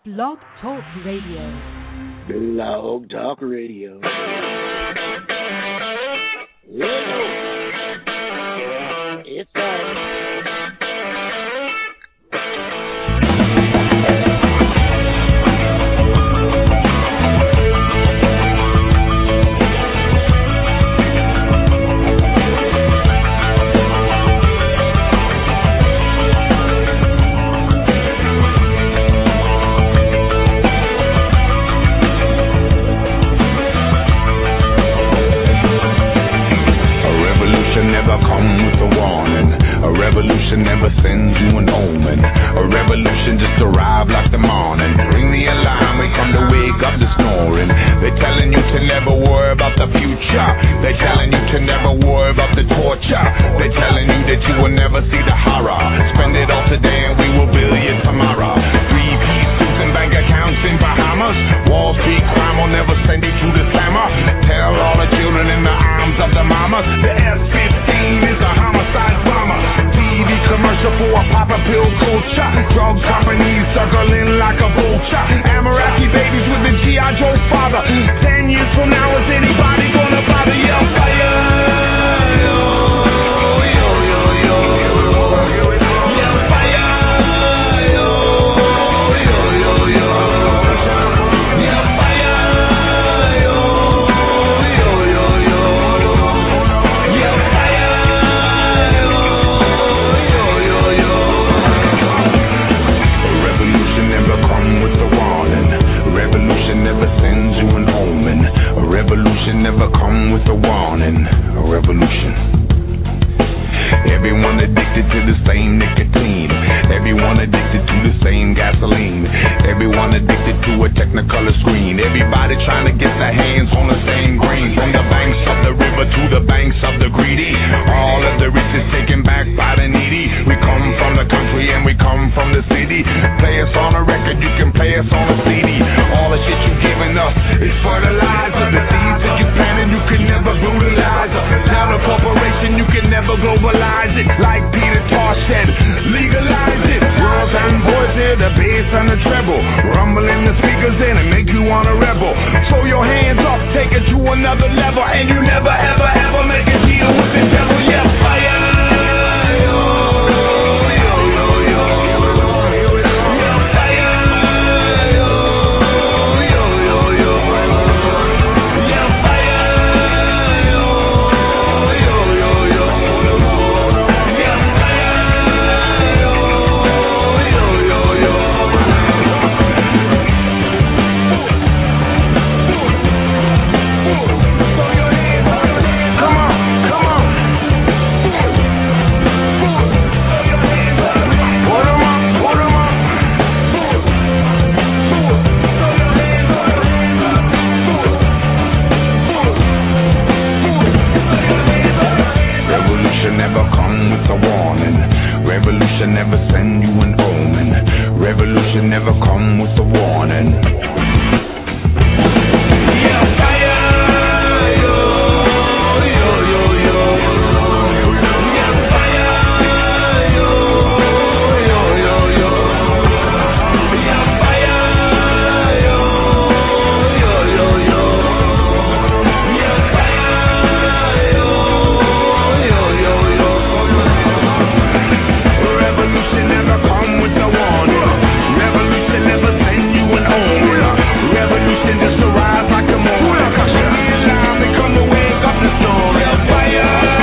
Blog Talk Radio. Blog Talk Radio. It's never sends you an omen. A revolution just arrived like the morning. Ring the alarm, we come to wake up the snoring. They're telling you to never worry about the future. They're telling you to never worry about the torture. They're telling you that you will never see the horror. Spend it all today and we will build you tomorrow. Three-piece suits and bank accounts in Bahamas. Wall Street crime will never send you to the slammer. Tell all the children in the arms of the mamas. The F-15 is a homicide bomber. TV commercial for a pop-up pill culture. Drug companies circling like a vulture. Amaraki babies with the G.I. Joe father. 10 years from now, is anybody gonna bother? Yell fire! Yo, yo, yo, yo. Yell fire! Yo, yo, yo, yo. Yell fire! Yo, yo, yo, yo. Yell fire! Never sends you an omen. A revolution never come with a warning. A revolution. Everyone addicted to the same nicotine. Everyone addicted to the same gasoline. Everyone addicted to a technicolor screen. Everybody trying to get their hands on the same green. From the banks of the river to the banks of the greedy. All of the rich is taken back by the needy. We come from the country and we come from the city. Play us on a record, you can play us on a CD. All the shit you've given us is fertilizer. The seeds that you planted, you can never brutalize. Not a corporation, you can never globalize it. Like Peter Tosh said, legalize it. Girls and boys hear the bass and the treble. Rumbling the speakers in and make you wanna rebel. Throw your hands up, take it to another level. And you never ever ever make a deal with the devil. Yeah, fire. Never send you an omen. Revolution never come with a warning. Yeah, fire! Yo, yo, yo, yo. Yeah, fire! Yo, yo, yo, yo. Yeah, fire! Yo, yo, yo, yo. Yeah, fire! Yo, yo, yo, yo. Revolution never come with a warning. Revolution never send you an omen. Revolution just arrives like a morning. Shut the alarm and come to wake up the storm. Fire!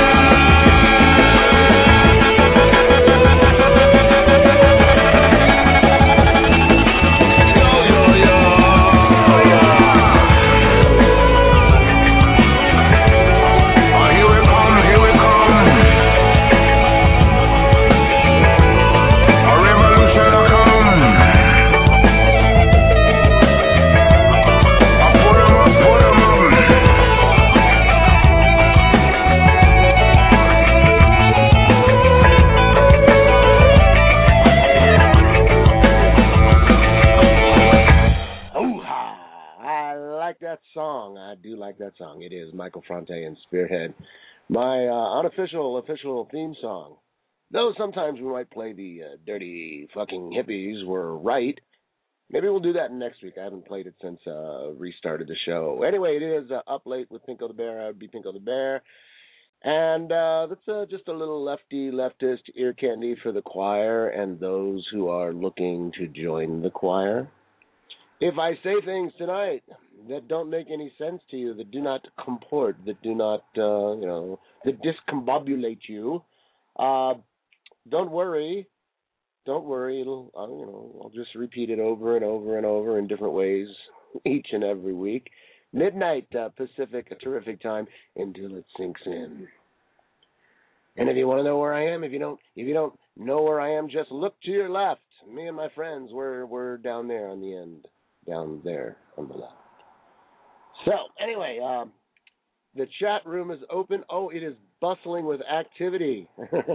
That song. It is Michael Franti and Spearhead. My official theme song. Though sometimes we might play the dirty fucking hippies were right. Maybe we'll do that next week. I haven't played it since restarted the show. Anyway, it is Up Late with Pinko the Bear. I would be Pinko the Bear. And that's just a little leftist ear candy for the choir and those who are looking to join the choir. If I say things tonight that don't make any sense to you, that do not comport, that do not, that discombobulate you, don't worry. Don't worry. It'll, I'll just repeat it over and over and over in different ways each and every week. Midnight Pacific, a terrific time until it sinks in. And if you want to know where I am, if you don't know where I am, just look to your left. Me and my friends, we're down there on the end, down there on the left. So anyway, the chat room is open. Oh, it is bustling with activity.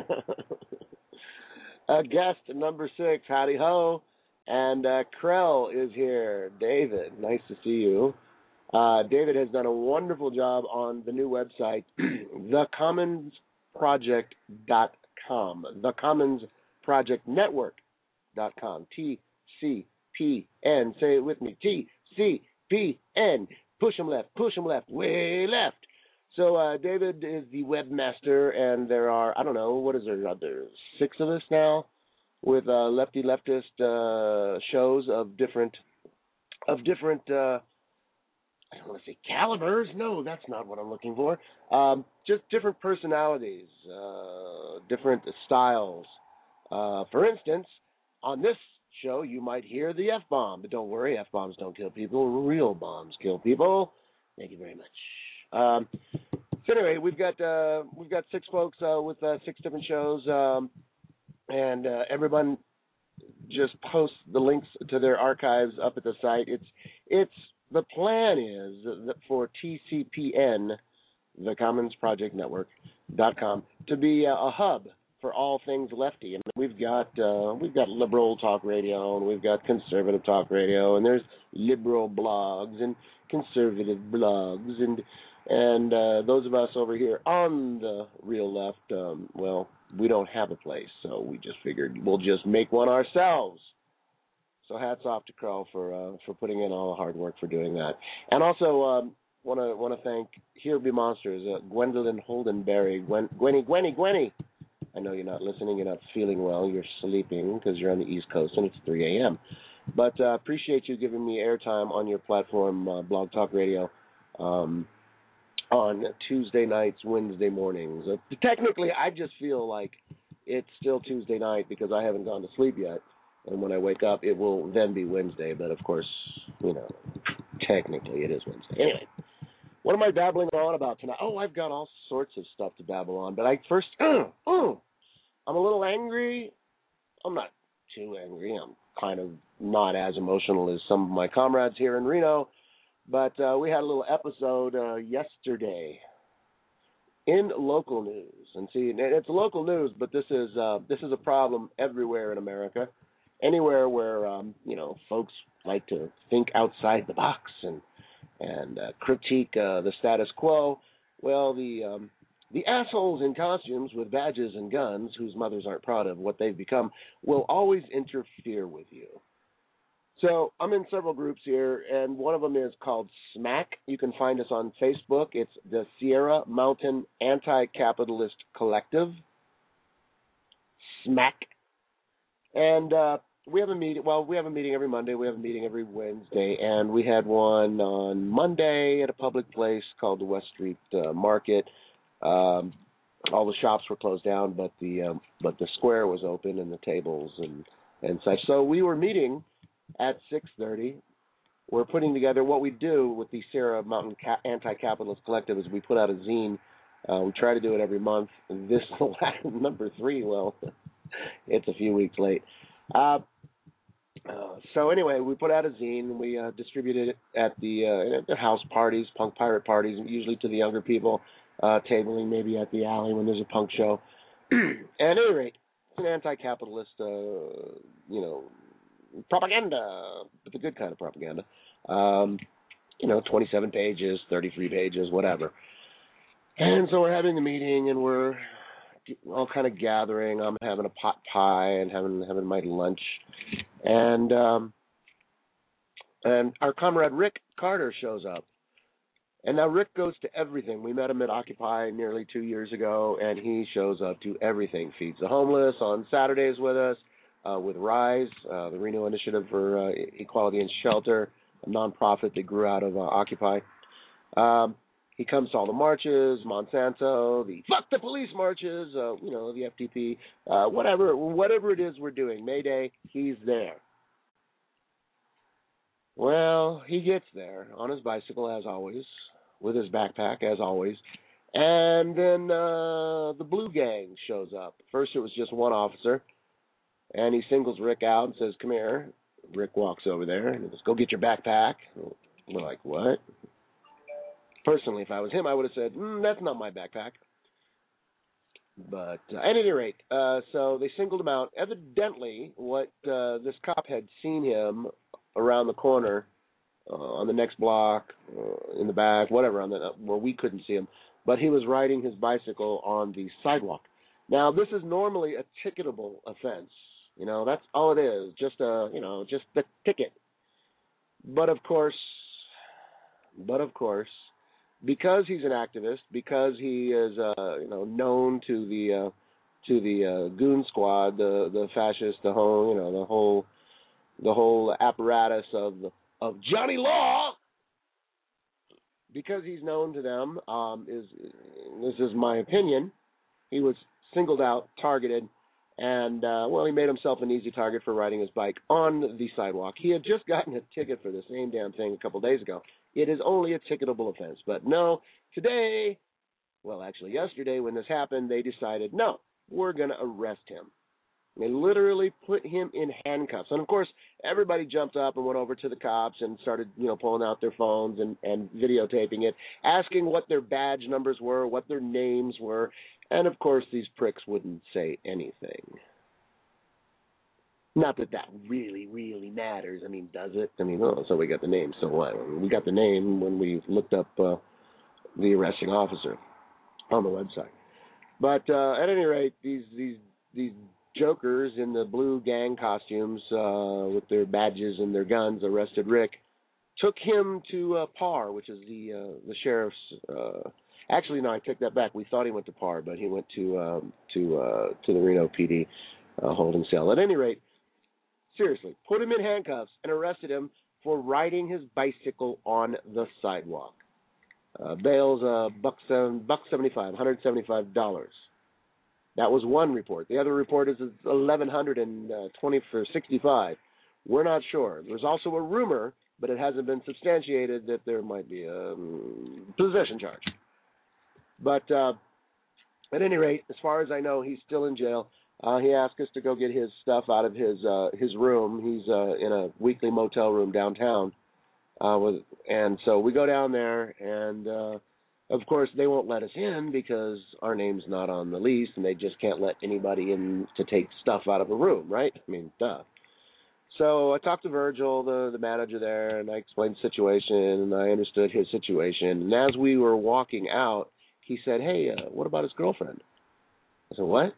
Guest number 6, howdy ho, and Krell is here. David, nice to see you. David has done a wonderful job on the new website, thecommonsproject.com, thecommonsprojectnetwork.com, TCPN. Say it with me, TCPN. Push 'em left, way left. So David is the webmaster, and there are, I don't know, what is there? There's 6 of us now with leftist shows of different. I don't want to say calibers. No, that's not what I'm looking for. Just different personalities, different styles. For instance, on this show, you might hear the F-bomb, but don't worry, F-bombs don't kill people. Real bombs kill people. Thank you very much. So anyway, we've got 6 folks with 6 different shows, and everyone just posts the links to their archives up at the site. It's the plan is that for TCPN, the Commons Project Network.com, to be a hub for all things lefty. And we've got liberal talk radio, and we've got conservative talk radio, and there's liberal blogs and conservative blogs, and those of us over here on the real left, well, we don't have a place, so we just figured we'll just make one ourselves. So hats off to Carl for putting in all the hard work for doing that. And also want to thank Here Be Monsters, Gwendolyn Holdenberry, Gwenny. I know you're not listening, you're not feeling well, you're sleeping because you're on the East Coast and it's 3 a.m. But appreciate you giving me airtime on your platform, Blog Talk Radio, on Tuesday nights, Wednesday mornings. Technically, I just feel like it's still Tuesday night because I haven't gone to sleep yet. And when I wake up, it will then be Wednesday. But, of course, technically it is Wednesday. Anyway, what am I babbling on about tonight? Oh, I've got all sorts of stuff to babble on. But I'm a little angry. I'm not too angry. I'm kind of not as emotional as some of my comrades here in Reno. But we had a little episode yesterday in local news. And see, it's local news, but this is a problem everywhere in America. Anywhere where folks like to think outside the box and critique the status quo. Well, the assholes in costumes with badges and guns, whose mothers aren't proud of what they've become, will always interfere with you. So I'm in several groups here, and one of them is called SMAC. You can find us on Facebook. It's the Sierra Mountain Anti-Capitalist Collective, SMAC. And we have a meeting. Well, we have a meeting every Monday. We have a meeting every Wednesday, and we had one on Monday at a public place called the West Street Market. All the shops were closed down, but the square was open and the tables and such. So we were meeting at 6:30. We're putting together what we do with the Sierra Mountain Anti-Capitalist Collective is we put out a zine. We try to do it every month. This number 3. Well, it's a few weeks late. So anyway, we put out a zine. We distributed it at the house parties, punk pirate parties, usually to the younger people, tabling maybe at the alley when there's a punk show. At any rate, it's an anti-capitalist, propaganda, but the good kind of propaganda. 27 pages, 33 pages, whatever. And so we're having the meeting, and we're all kind of gathering. I'm having a pot pie and having my lunch. And And our comrade Rick Carter shows up. And now Rick goes to everything. We met him at Occupy nearly 2 years ago, and he shows up to everything. Feeds the homeless on Saturdays with us, with RISE, the Reno Initiative for Equality and Shelter, a nonprofit that grew out of Occupy. He comes to all the marches, Monsanto, the Fuck the Police marches, the FTP, whatever it is we're doing, May Day, he's there. Well, he gets there on his bicycle, as always, with his backpack, as always, and then the Blue Gang shows up. First, it was just one officer, and he singles Rick out and says, "Come here." Rick walks over there and he goes, "Go get your backpack." We're like, "What?" Personally, if I was him, I would have said, "That's not my backpack." But at any rate, so they singled him out. Evidently, what this cop had seen him around the corner, on the next block, in the back, whatever, where we couldn't see him. But he was riding his bicycle on the sidewalk. Now, this is normally a ticketable offense. That's all it is, just the ticket. But of course, because he's an activist, because he is, known to the goon squad, the fascist, the whole apparatus of Johnny Law, because he's known to them, this is my opinion, he was singled out, targeted, and, he made himself an easy target for riding his bike on the sidewalk. He had just gotten a ticket for the same damn thing a couple days ago. It is only a ticketable offense. But no, yesterday, when this happened, they decided, no, we're going to arrest him. They literally put him in handcuffs. And, of course, everybody jumped up and went over to the cops and started, pulling out their phones and videotaping it, asking what their badge numbers were, what their names were. And, of course, these pricks wouldn't say anything. Not that really, really matters. I mean, does it? So we got the name. So what? We got the name when we looked up the arresting officer on the website. But at any rate, these jokers in the Blue Gang costumes with their badges and their guns arrested Rick, took him to PAR, which is the sheriff's. Actually, no, I take that back. We thought he went to PAR, but he went to the Reno PD holding cell. At any rate, seriously, put him in handcuffs and arrested him for riding his bicycle on the sidewalk. Bail's $175, $175. That was one report. The other report is $1,120 for 65. We're not sure. There's also a rumor, but it hasn't been substantiated, that there might be a possession charge. But at any rate, as far as I know, he's still in jail. He asked us to go get his stuff out of his room. He's in a weekly motel room downtown, and so we go down there, and of course they won't let us in because our name's not on the lease, and they just can't let anybody in to take stuff out of a room, right? I mean, duh. So I talked to Virgil, the manager there, and I explained the situation, and I understood his situation. And as we were walking out, he said, "Hey, what about his girlfriend?" I said, "What?"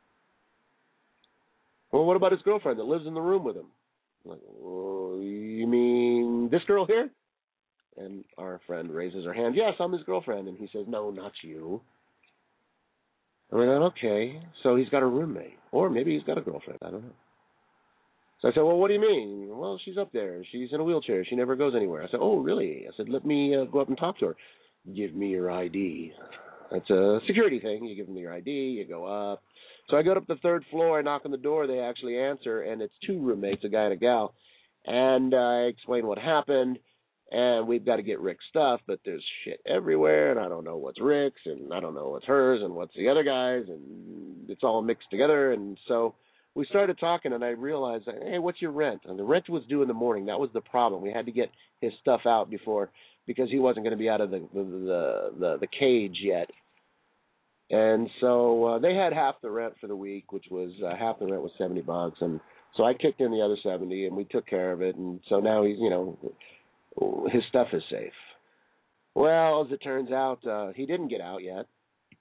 "Well, what about his girlfriend that lives in the room with him?" I'm like, "Well, you mean this girl here?" And our friend raises her hand. "Yes, I'm his girlfriend." And he says, "No, not you." And we're like, okay, so he's got a roommate. Or maybe he's got a girlfriend. I don't know. So I said, "Well, what do you mean?" "Well, she's up there. She's in a wheelchair. She never goes anywhere." I said, "Oh, really?" I said, "Let me go up and talk to her." "Give me your ID." It's a security thing. You give them your ID, you go up. So I go up to the third floor, I knock on the door, they actually answer, and it's two roommates, a guy and a gal. And I explain what happened, and we've got to get Rick's stuff, but there's shit everywhere, and I don't know what's Rick's, and I don't know what's hers, and what's the other guy's, and it's all mixed together. And so we started talking, and I realized, hey, what's your rent? And the rent was due in the morning. That was the problem. We had to get his stuff out before, because he wasn't going to be out of the cage yet. And so they had half the rent for the week, which was half the rent was $70, and so I kicked in the other 70, and we took care of it. And so now he's, his stuff is safe. Well, as it turns out, he didn't get out yet,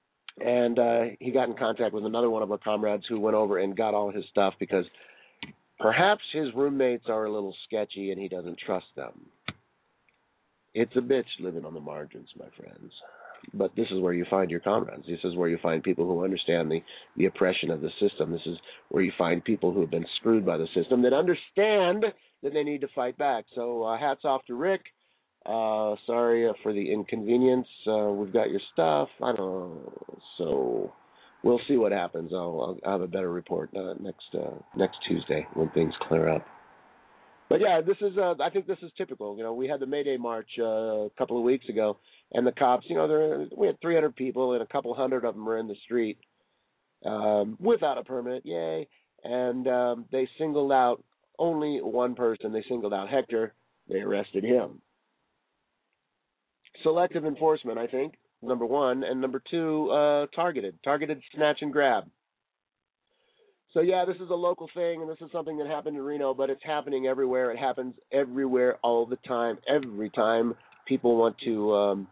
and he got in contact with another one of our comrades who went over and got all his stuff, because Perhaps his roommates are a little sketchy and he doesn't trust them. It's a bitch living on the margins, my friends. But this is where you find your comrades. This is where you find people who understand the oppression of the system. This is where you find people who have been screwed by the system that understand that they need to fight back. So hats off to Rick. Sorry for the inconvenience. We've got your stuff. I don't know. So we'll see what happens. I'll have a better report next Tuesday when things clear up. But yeah, this is. I think this is typical. You know, we had the May Day March a couple of weeks ago, and the cops. You know, we had 300 people, and a couple hundred of them were in the street without a permit. Yay! And they singled out only one person. They singled out Hector. They arrested him. Selective enforcement, I think, number one, and number two, targeted snatch and grab. So yeah, this is a local thing, and this is something that happened in Reno, but it's happening everywhere. It happens everywhere, all the time. Every time people want to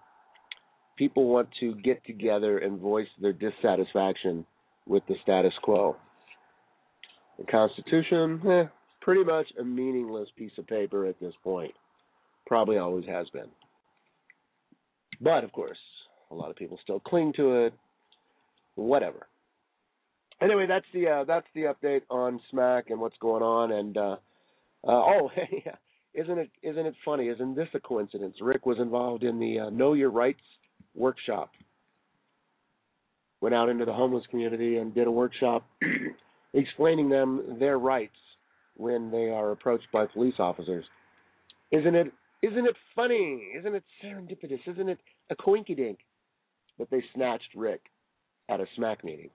get together and voice their dissatisfaction with the status quo. The Constitution, pretty much a meaningless piece of paper at this point. Probably always has been. But of course, a lot of people still cling to it. Whatever. Anyway, that's the update on SMAC and what's going on. And yeah, isn't it funny? Isn't this a coincidence? Rick was involved in the Know Your Rights workshop. Went out into the homeless community and did a workshop explaining them their rights when they are approached by police officers. Isn't it funny? Isn't it serendipitous? Isn't it a coinkydink that they snatched Rick at a SMAC meeting?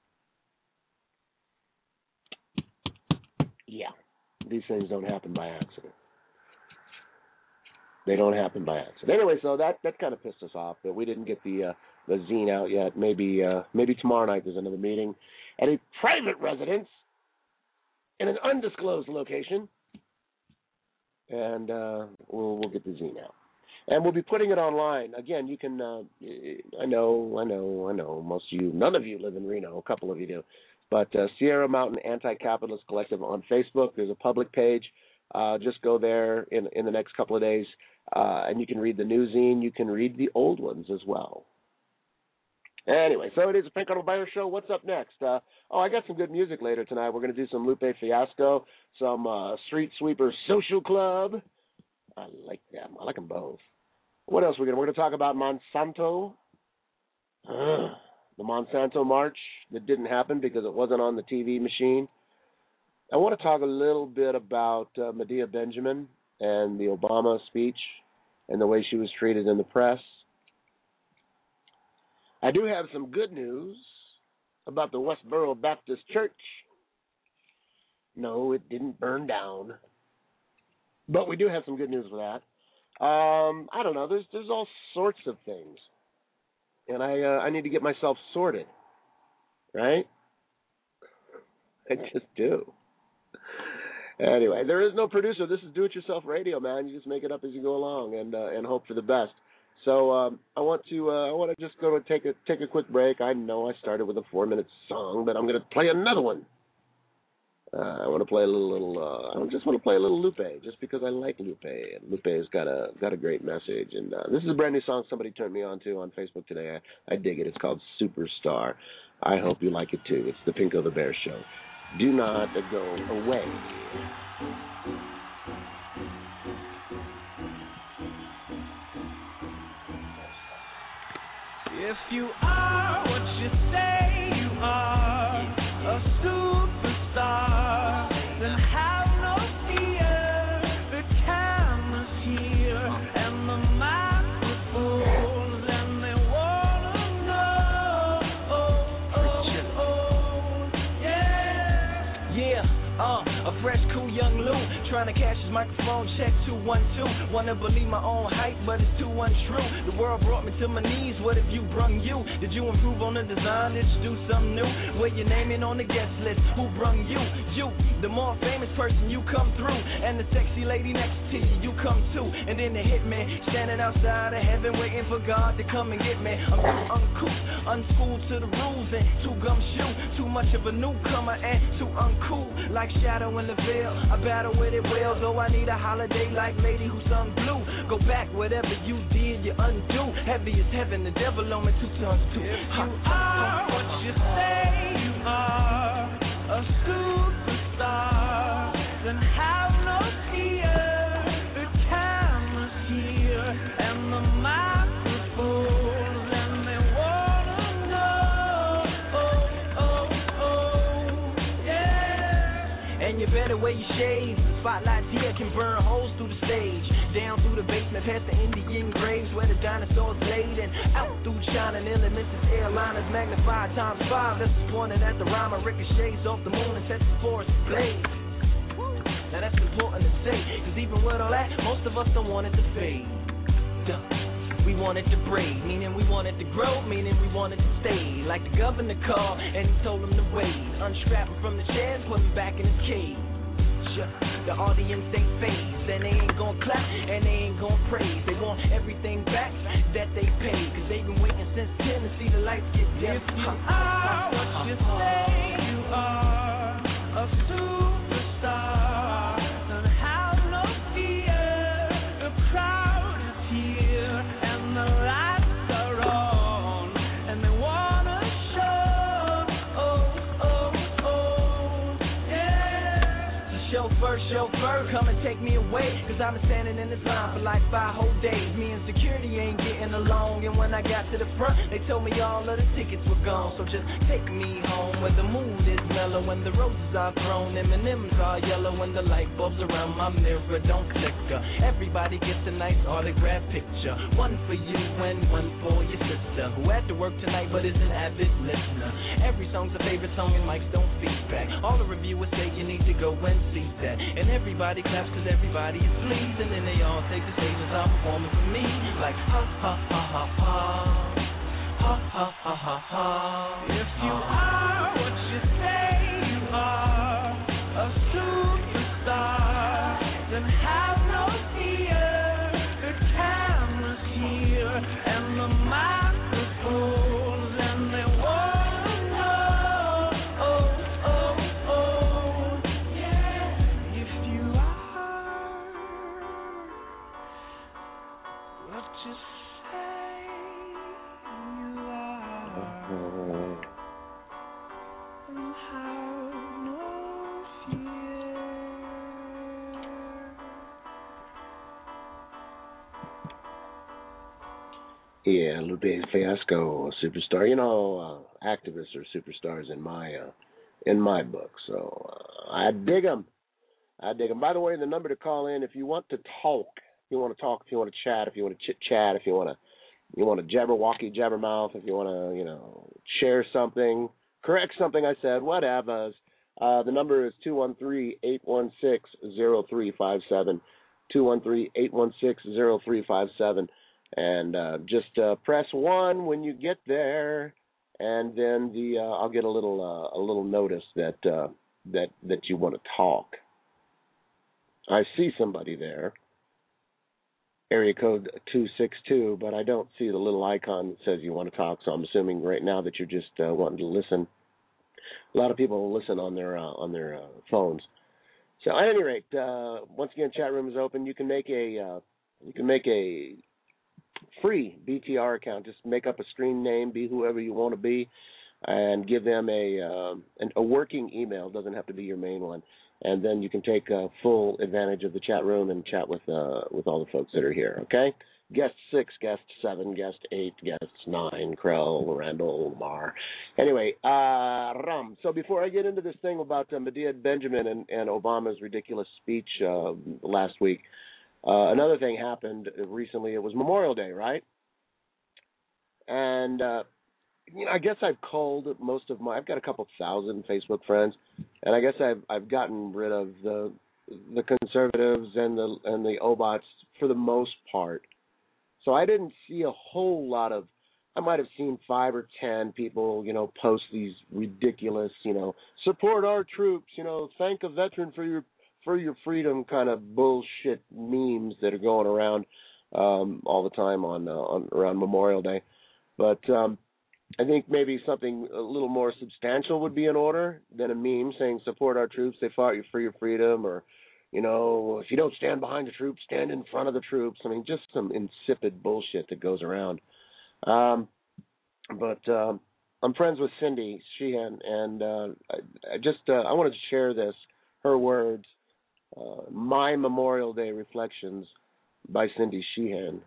Yeah, these things don't happen by accident. They don't happen by accident. Anyway, so that kind of pissed us off that we didn't get the zine out yet. Maybe tomorrow night there's another meeting at a private residence in an undisclosed location, and we'll get the zine out. And we'll be putting it online. Again, you can, I know, most of you, none of you live in Reno, a couple of you do. But Sierra Mountain Anti-Capitalist Collective on Facebook. There's a public page. Just go there in the next couple of days, and you can read the new zine. You can read the old ones as well. Anyway, so it is a Pink on Bear show. What's up next? I got some good music later tonight. We're going to do some Lupe Fiasco, some Street Sweeper Social Club. I like them. I like them both. What else we're going to talk about? Monsanto. The Monsanto March that didn't happen because it wasn't on the TV machine. I want to talk a little bit about Medea Benjamin and the Obama speech and the way she was treated in the press. I do have some good news about the Westboro Baptist Church. No, it didn't burn down. But we do have some good news for that. I don't know. There's all sorts of things. And I need to get myself sorted, right? I just do. Anyway, there is no producer. This is do-it-yourself radio, man. You just make it up as you go along and hope for the best. So I want to just go and take a quick break. I know I started with a 4-minute song, but I'm going to play another one. I want to play I just want to play a little Lupe, just because I like Lupe, and Lupe's got a great message. And this is a brand new song somebody turned me on to on Facebook today. I dig it. It's called Superstar. I hope you like it too. It's the Pinko the Bear Show. Do not go away. If you are what you say you are, a superstar, then have no fear. The camera's here and the microphones, and they wanna know. Yeah. A fresh, cool young Lou trying to cash his microphone check 212. Wanna believe my own hype, but it's too untrue. The world brought me to my knees, what have you brung you? Did you improve on the design? Did you do something new? Where your name in on the guest list? Who brung you? You, the more famous person, you come through. And the sexy lady next to you, you come too. And then the hitman, standing outside of heaven, waiting for God to come and get me. I'm too uncouth, unschooled to the rules, and too gumshoe. Too much of a newcomer and too uncool. Like shadow in the veil, I battle with it well. Though I need a holiday like lady who sung blue. Go back, whatever you did, you undo. Heavy as heaven, the devil on me 2 tons too. If you are what you say you are, a superstar, then have no fear. The camera's here and the microphone, and they wanna know. Yeah. And you better wear your shades. The spotlights here can burn holes through the stage. Down through the basement, past the Indian graves where the dinosaurs laid, and out through China, elements as airliners magnified times 5. That's pointed at the rhyme, ricochets off the moon and sets the forest ablaze. Now that's important to say, cause even with all that, most of us don't want it to fade. We want it to braid, meaning we want it to grow, meaning we want it to stay. Like the governor called and he told him to wait. Unstrap him from the chairs, put him back in his cage. The audience ain't phased, and they ain't gon' clap, and they ain't gon' praise. They want everything back that they paid, cause they've been waiting since 10 to see the lights get dim. If you are what you say you are, a superstar, then have no fear. The crowd is here, and the lights are on, and they wanna show. Chauffeur, come and take me away, cause I've been standing in this line for like 5 whole days. Me and security ain't getting along, and when I got to the front, they told me all of the tickets were gone. So just take me home where the mood is mellow, when the roses are thrown, M&M's are yellow, when the light bulbs around my mirror don't flicker. Everybody gets a nice autograph picture, one for you and one for your sister, who had to work tonight but is an avid listener. Every song's a favorite song and mics don't feedback. All the reviewers say you need to go and see that. And everybody claps cause everybody is pleased, and then they all take the stage and start performing for me. Like ha ha ha ha ha, ha ha ha ha ha. If you are what you say you are, a superstar, then have no fear. The camera's here and the microphones, and they wanna know. Yeah. If you are what you say you are, and have no fear. Yeah, Lupe Fiasco, a superstar. You know, activists are superstars in my book. So I dig them. By the way, the number to call in if you want to talk, if you want to chat, if you want to chit chat, if you want to jabberwocky, jabbermouth, if you want to, share something, correct something I said, whatever. The number is 213-816-0357, 213-816-0357. And just press 1 when you get there, and then I'll get a little notice that you want to talk. I see somebody there, area code 262, but I don't see the little icon that says you want to talk. So I'm assuming right now that you're just wanting to listen. A lot of people listen on their phones. So at any rate, once again, chat room is open. You can make a free BTR account. Just make up a screen name, be whoever you want to be, and give them a working email. It doesn't have to be your main one, and then you can take full advantage of the chat room and chat with all the folks that are here. Okay, guest 6, guest 7, guest 8, guest 9, Krell, Randall, Lamar. Anyway, so before I get into this thing about Medea Benjamin and Obama's ridiculous speech last week. Another thing happened recently. It was Memorial Day, right? And I guess I've culled most of I've got a couple thousand Facebook friends, and I guess I've gotten rid of the the conservatives and the Obots for the most part. So I didn't see a whole lot of. I might have seen 5 or 10 people, post these ridiculous, support our troops, thank a veteran for your freedom kind of bullshit memes that are going around all the time on around Memorial Day. But I think maybe something a little more substantial would be in order than a meme saying support our troops, they fought you for your freedom, or if you don't stand behind the troops, stand in front of the troops. I mean, just some insipid bullshit that goes around. But I'm friends with Cindy Sheehan, and I wanted to share this, her words, My Memorial Day Reflections by Cindy Sheehan.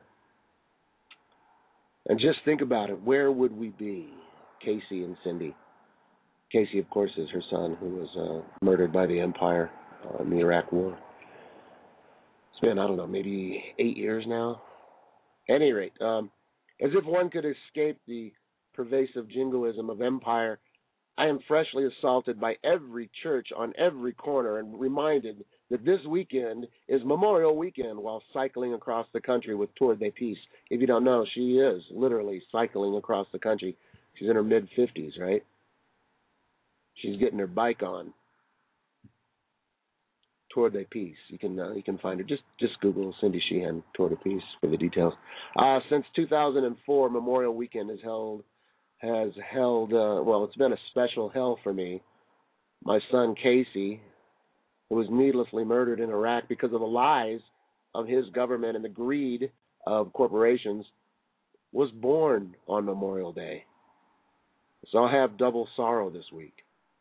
And just think about it. Where would we be, Casey and Cindy? Casey, of course, is her son, who was murdered by the Empire in the Iraq War. It's been, I don't know, maybe 8 years now. At any rate, as if one could escape the pervasive jingoism of empire, I am freshly assaulted by every church on every corner and reminded that this weekend is Memorial Weekend while cycling across the country with Tour de Peace. If you don't know, she is literally cycling across the country. She's in her mid-50s, right? She's getting her bike on. Tour de Peace. You can find her. Just Google Cindy Sheehan Tour de Peace for the details. Since 2004, Memorial Weekend has held. It's been a special hell for me. My son Casey, who was needlessly murdered in Iraq because of the lies of his government and the greed of corporations, was born on Memorial Day. So I have double sorrow this week.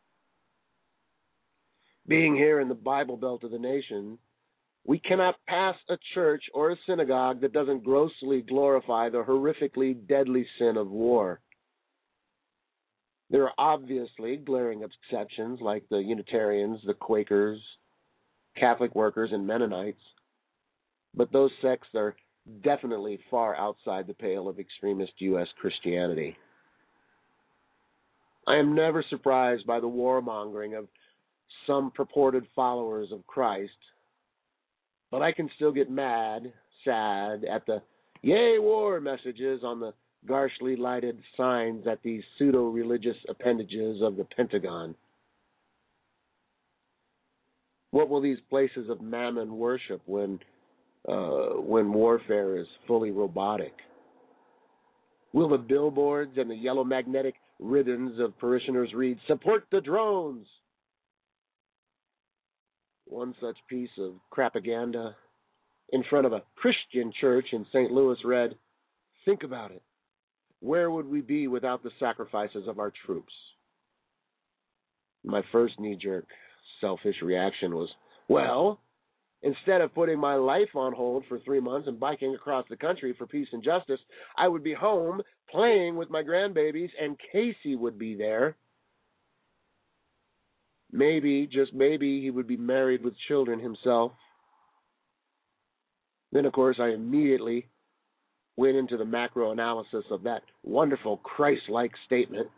Being here in the Bible Belt of the nation, we cannot pass a church or a synagogue that doesn't grossly glorify the horrifically deadly sin of war. There are obviously glaring exceptions like the Unitarians, the Quakers, Catholic workers, and Mennonites, but those sects are definitely far outside the pale of extremist U.S. Christianity. I am never surprised by the warmongering of some purported followers of Christ, but I can still get sad at the "Yay, war" messages on the garishly lighted signs at these pseudo-religious appendages of the Pentagon. What will these places of mammon worship when warfare is fully robotic? Will the billboards and the yellow magnetic ribbons of parishioners read, "Support the drones"? One such piece of propaganda in front of a Christian church in St. Louis read, "Think about it. Where would we be without the sacrifices of our troops?" My first knee-jerk, selfish reaction was, well, instead of putting my life on hold for 3 months and biking across the country for peace and justice, I would be home playing with my grandbabies, and Casey would be there. Maybe, just maybe, he would be married with children himself. Then, of course, I immediately went into the macro analysis of that wonderful Christ-like statement.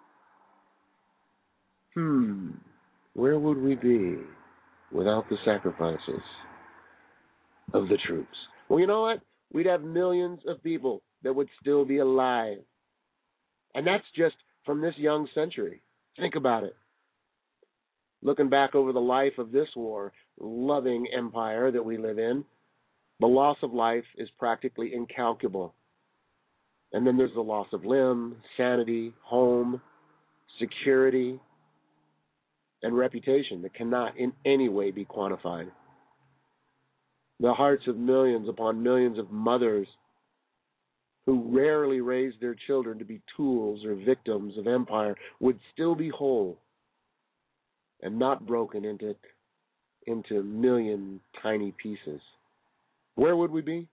Where would we be without the sacrifices of the troops? Well, you know what? We'd have millions of people that would still be alive. And that's just from this young century. Think about it. Looking back over the life of this war-loving empire that we live in, the loss of life is practically incalculable. And then there's the loss of limb, sanity, home, security, and reputation that cannot in any way be quantified. The hearts of millions upon millions of mothers who rarely raised their children to be tools or victims of empire would still be whole and not broken into a million tiny pieces. Where would we be?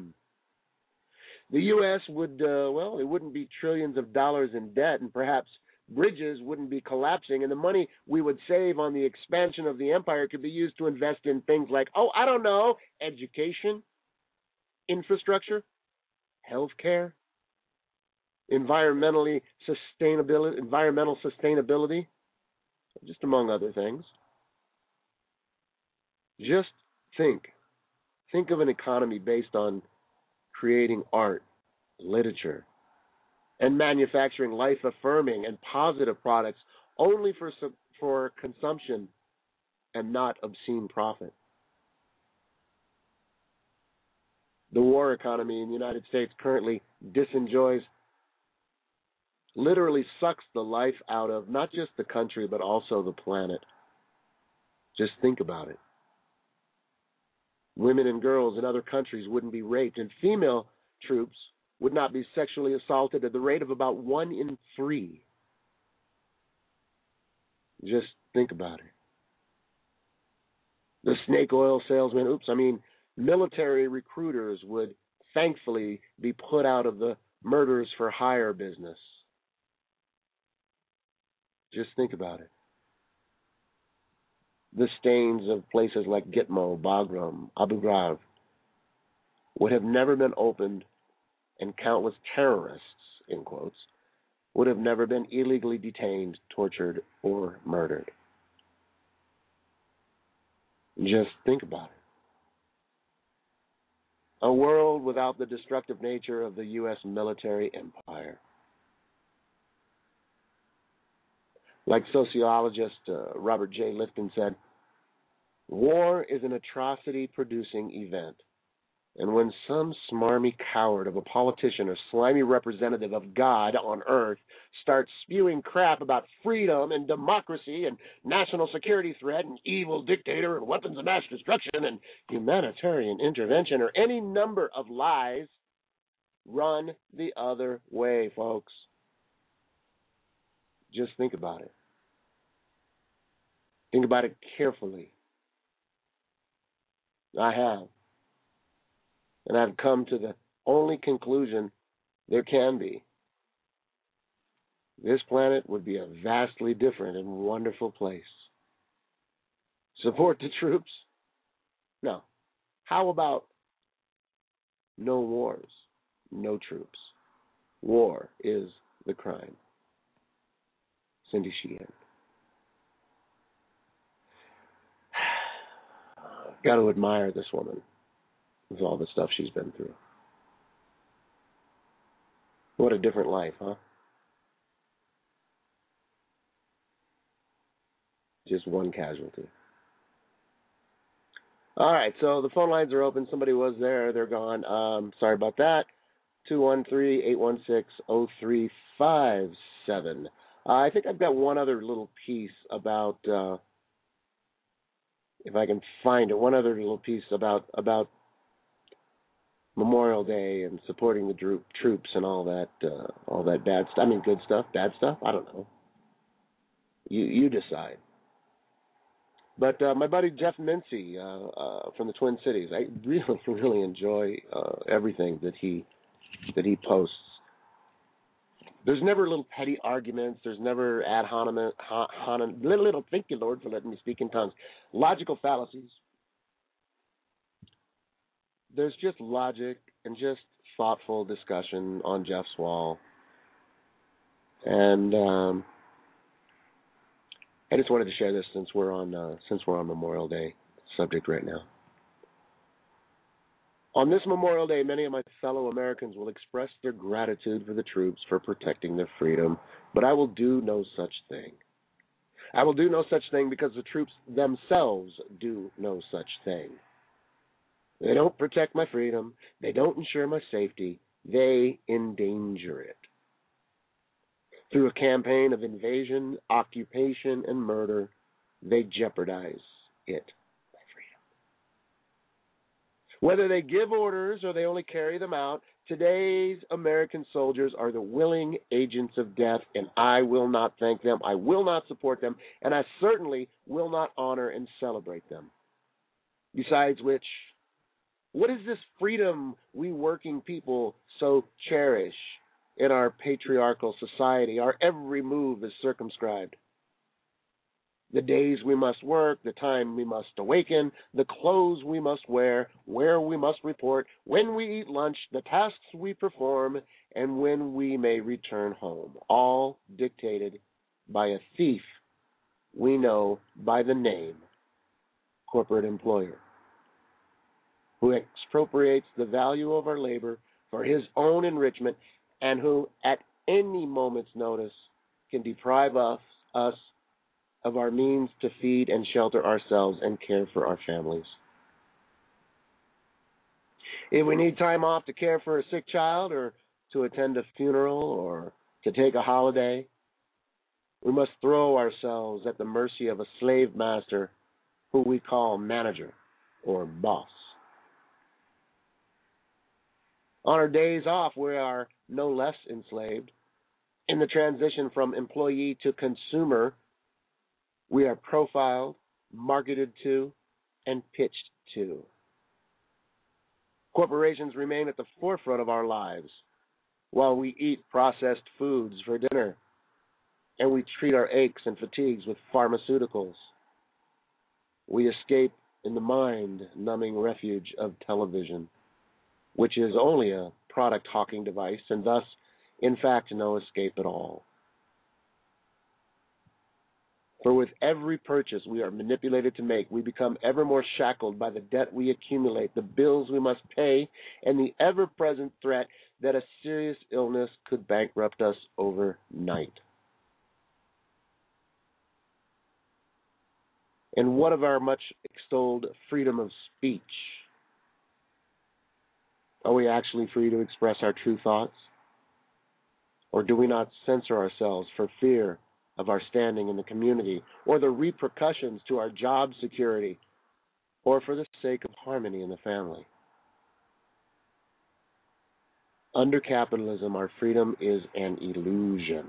The U.S. would, it wouldn't be trillions of dollars in debt, and perhaps bridges wouldn't be collapsing, and the money we would save on the expansion of the empire could be used to invest in things like, education, infrastructure, healthcare, environmental sustainability, just among other things. Just think of an economy based on creating art, literature, and manufacturing life-affirming and positive products only for consumption and not obscene profit. The war economy in the United States currently literally sucks the life out of not just the country, but also the planet. Just think about it. Women and girls in other countries wouldn't be raped, and female troops would not be sexually assaulted at the rate of about 1 in 3. Just think about it. The snake oil salesmen, military recruiters would thankfully be put out of the murders for hire business. Just think about it. The stains of places like Gitmo, Bagram, Abu Ghraib would have never been opened, and countless terrorists, in quotes, would have never been illegally detained, tortured, or murdered. Just think about it. A world without the destructive nature of the U.S. military empire. Like sociologist Robert J. Lifton said, war is an atrocity-producing event. And when some smarmy coward of a politician or slimy representative of God on earth starts spewing crap about freedom and democracy and national security threat and evil dictator and weapons of mass destruction and humanitarian intervention or any number of lies, run the other way, folks. Just think about it. Think about it carefully. I have. And I've come to the only conclusion there can be. This planet would be a vastly different and wonderful place. Support the troops? No. How about no wars, no troops? War is the crime. Cindy Sheehan. Got to admire this woman with all the stuff she's been through. What a different life, huh? Just one casualty. All right, so the phone lines are open. Somebody was there. They're gone. Sorry about that. 213-816-0357. I think I've got one other little piece about, if I can find it, one other little piece about Memorial Day and supporting the troops and all that bad stuff. I mean, good stuff, bad stuff. I don't know. You decide. But my buddy Jeff Mincy from the Twin Cities, I really, really enjoy everything that he posts. There's never little petty arguments. There's never ad hominem, little. Thank you, Lord, for letting me speak in tongues. Logical fallacies. There's just logic and just thoughtful discussion on Jeff's wall, and I just wanted to share this since we're on Memorial Day subject right now. On this Memorial Day, many of my fellow Americans will express their gratitude for the troops for protecting their freedom, but I will do no such thing. I will do no such thing because the troops themselves do no such thing. They don't protect my freedom. They don't ensure my safety. They endanger it. Through a campaign of invasion, occupation, and murder, they jeopardize it. Whether they give orders or they only carry them out, today's American soldiers are the willing agents of death, and I will not thank them, I will not support them, and I certainly will not honor and celebrate them. Besides which, what is this freedom we working people so cherish in our patriarchal society? Our every move is circumscribed. The days we must work, the time we must awaken, the clothes we must wear, where we must report, when we eat lunch, the tasks we perform, and when we may return home, all dictated by a thief we know by the name corporate employer who expropriates the value of our labor for his own enrichment and who, at any moment's notice, can deprive us of our means to feed and shelter ourselves and care for our families. If we need time off to care for a sick child or to attend a funeral or to take a holiday, we must throw ourselves at the mercy of a slave master who we call manager or boss. On our days off, we are no less enslaved. In the transition from employee to consumer, we are profiled, marketed to, and pitched to. Corporations remain at the forefront of our lives while we eat processed foods for dinner and we treat our aches and fatigues with pharmaceuticals. We escape in the mind-numbing refuge of television, which is only a product-hawking device and thus, in fact, no escape at all. For with every purchase we are manipulated to make, we become ever more shackled by the debt we accumulate, the bills we must pay, and the ever-present threat that a serious illness could bankrupt us overnight. And what of our much-extolled freedom of speech? Are we actually free to express our true thoughts? Or do we not censor ourselves for fear of our standing in the community, or the repercussions to our job security, or for the sake of harmony in the family? Under capitalism, our freedom is an illusion.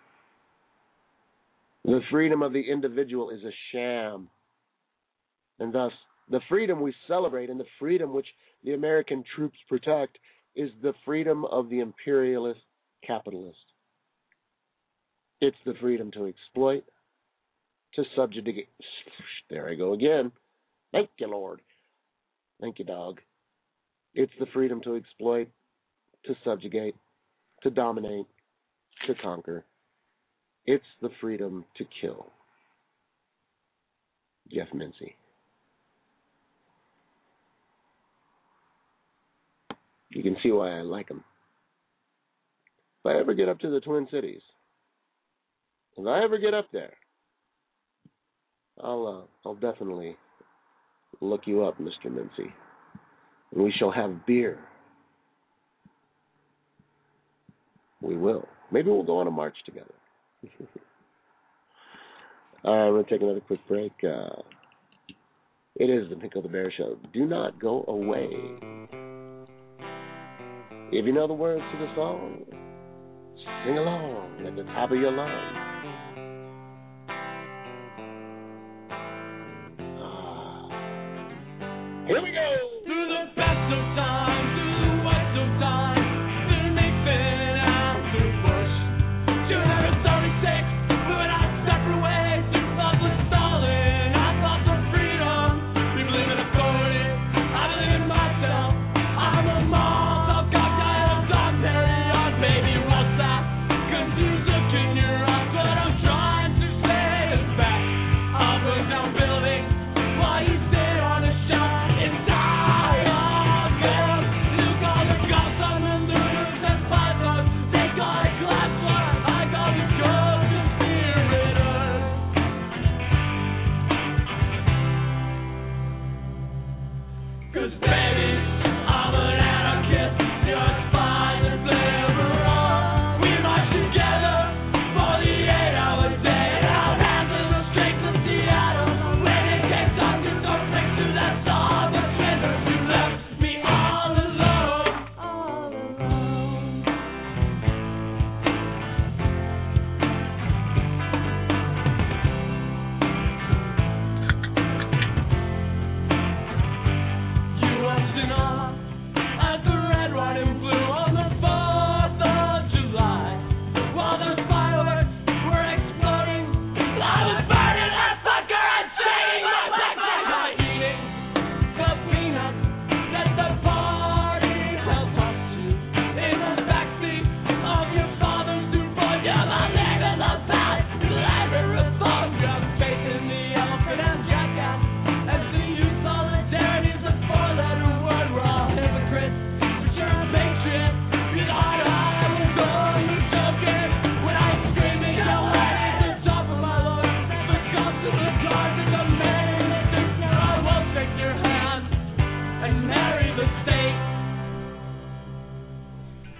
The freedom of the individual is a sham, and thus the freedom we celebrate and the freedom which the American troops protect is the freedom of the imperialist capitalist. It's the freedom to exploit, to subjugate. There I go again. Thank you, Lord. Thank you, dog. It's the freedom to exploit, to subjugate, to dominate, to conquer. It's the freedom to kill. Jeff Mincy. You can see why I like him. If I ever get up to the Twin Cities, if I ever get up there, I'll definitely look you up, Mr. Mincy, and we shall have beer. We will. Maybe we'll go on a march together. All right, we're going to take another quick break. It is the Pickle the Bear Show. Do not go away. If you know the words to the song, sing along at the top of your lungs. Here we go! Through the best of times, through the worst of times, through the Nathan out through the bush. June 36, moving our separate ways, through thoughtless stalling, our thoughts of freedom. We believe in authority, I believe in myself. I'm a mall, self-cocktail, of Dom Perignon, baby, what's that? Confused look in your eyes, but I'm trying to stay us back. I'll burn down buildings while you stay on the shelf. It's time.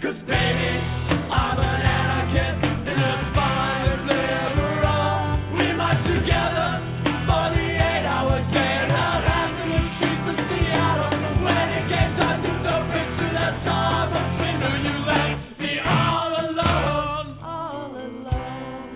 'Cause baby, I'm an anarchist and a spineless liberal. We march together for the 8-hour day and out after the streets of Seattle. When it came time to the picture that Starbucks window, you left me all alone, all alone.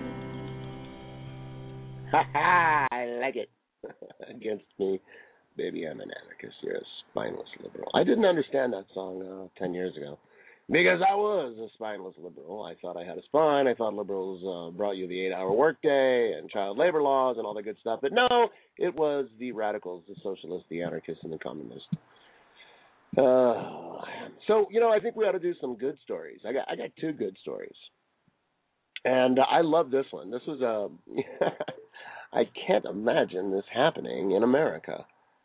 Ha ha! I like it. Against me, baby, I'm an anarchist. You're a spineless liberal. I didn't understand that song 10 years ago because I was a spineless liberal. I thought I had a spine. I thought liberals brought you the 8-hour workday and child labor laws and all that good stuff. But no, it was the radicals, the socialists, the anarchists, and the communists. So, I think we ought to do some good stories. I got 2 good stories. And I love this one. This was I can't imagine this happening in America.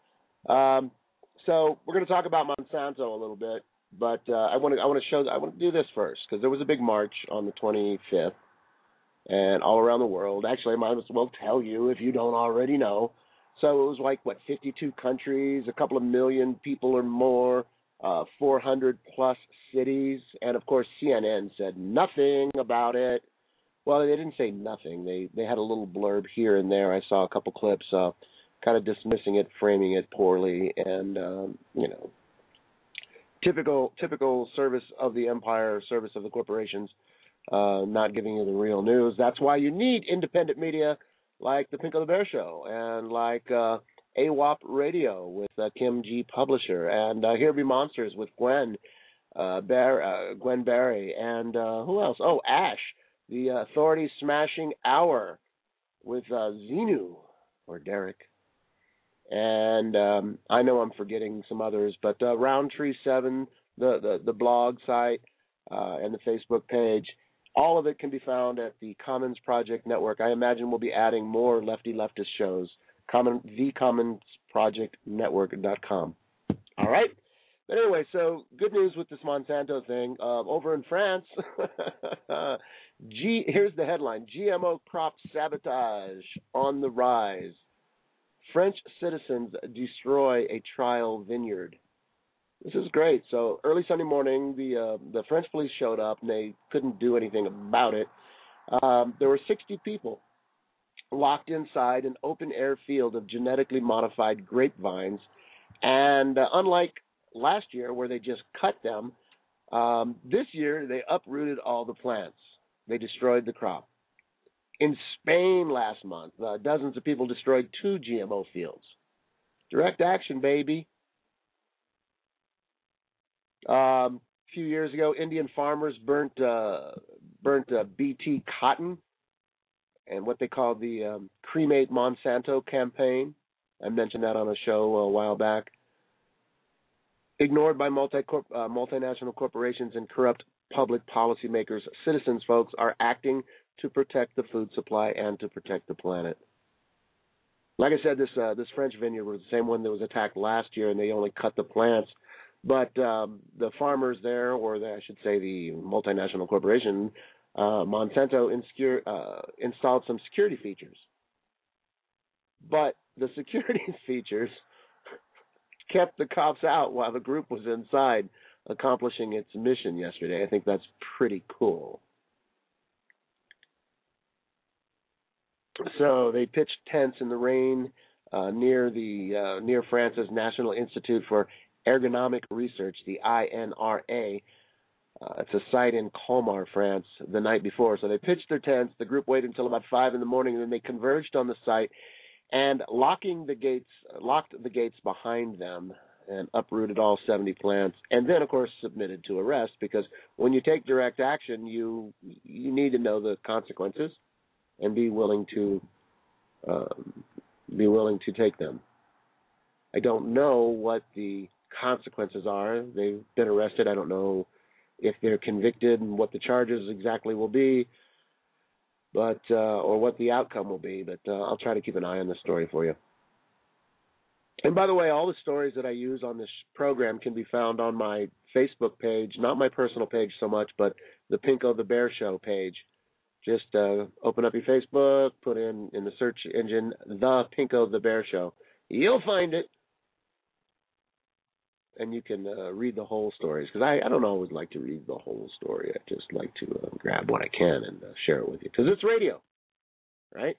So we're going to talk about Monsanto a little bit, but I want to do this first because there was a big march on the 25th, and all around the world. Actually, I might as well tell you if you don't already know. So it was like 52 countries, a couple of million people or more, 400 plus cities, and of course CNN said nothing about it. Well, they didn't say nothing. They had a little blurb here and there. I saw a couple clips kind of dismissing it, framing it poorly, and, typical service of the empire, service of the corporations, not giving you the real news. That's why you need independent media like the Pinko the Bear Show and like AWOP Radio with Kim G. Publisher and Here Be Monsters with Gwen Berry, and who else? Oh, Ash. The Authority Smashing Hour with Xenu or Derek. And I know I'm forgetting some others, but Roundtree 7, the blog site, and the Facebook page, all of it can be found at the Commons Project Network. I imagine we'll be adding more leftist shows, thecommonsprojectnetwork.com. All right? But anyway, so good news with this Monsanto thing. Over in France, here's the headline: GMO crop sabotage on the rise. French citizens destroy a trial vineyard. This is great. So early Sunday morning, the French police showed up, and they couldn't do anything about it. There were 60 people locked inside an open-air field of genetically modified grapevines, and unlike last year where they just cut them, this year they uprooted all the plants. They destroyed the crop. In Spain last month, dozens of people destroyed 2 GMO fields. Direct action, baby. A few years ago, Indian farmers burnt BT cotton and what they call the Cremate Monsanto campaign. I mentioned that on a show a while back. Ignored by multinational corporations and corrupt public policymakers, citizens, folks, are acting to protect the food supply and to protect the planet. Like I said, this French vineyard was the same one that was attacked last year, and they only cut the plants. But the farmers there, or I should say the multinational corporation, Monsanto installed some security features. But the security features kept the cops out while the group was inside accomplishing its mission yesterday. I think that's pretty cool. So they pitched tents in the rain near France's National Institute for Ergonomic Research, the INRA. It's a site in Colmar, France, the night before. So they pitched their tents. The group waited until about 5 in the morning, and then they converged on the site and locked the gates behind them and uprooted all 70 plants, and then, of course, submitted to arrest, because when you take direct action, you need to know the consequences and be willing to take them. I don't know what the consequences are. They've been arrested. I don't know if they're convicted and what the charges exactly will be, but or what the outcome will be. But I'll try to keep an eye on this story for you. And by the way, all the stories that I use on this program can be found on my Facebook page, not my personal page so much, but the Pinko the Bear Show page. Just open up your Facebook, put in the search engine, the Pinko the Bear Show. You'll find it. and you can read the whole stories, because I don't always like to read the whole story. I just like to grab what I can and share it with you, because it's radio, right?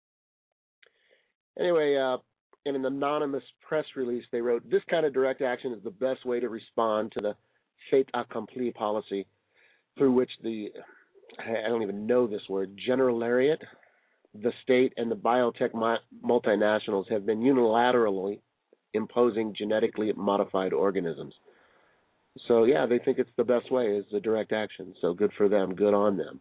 Anyway, in an anonymous press release, they wrote, "This kind of direct action is the best way to respond to the fait accompli policy through which I don't even know this word, generalariat, the state, and the biotech multinationals have been unilaterally imposing genetically modified organisms." So, yeah, they think it's the best way is the direct action. So good for them. Good on them.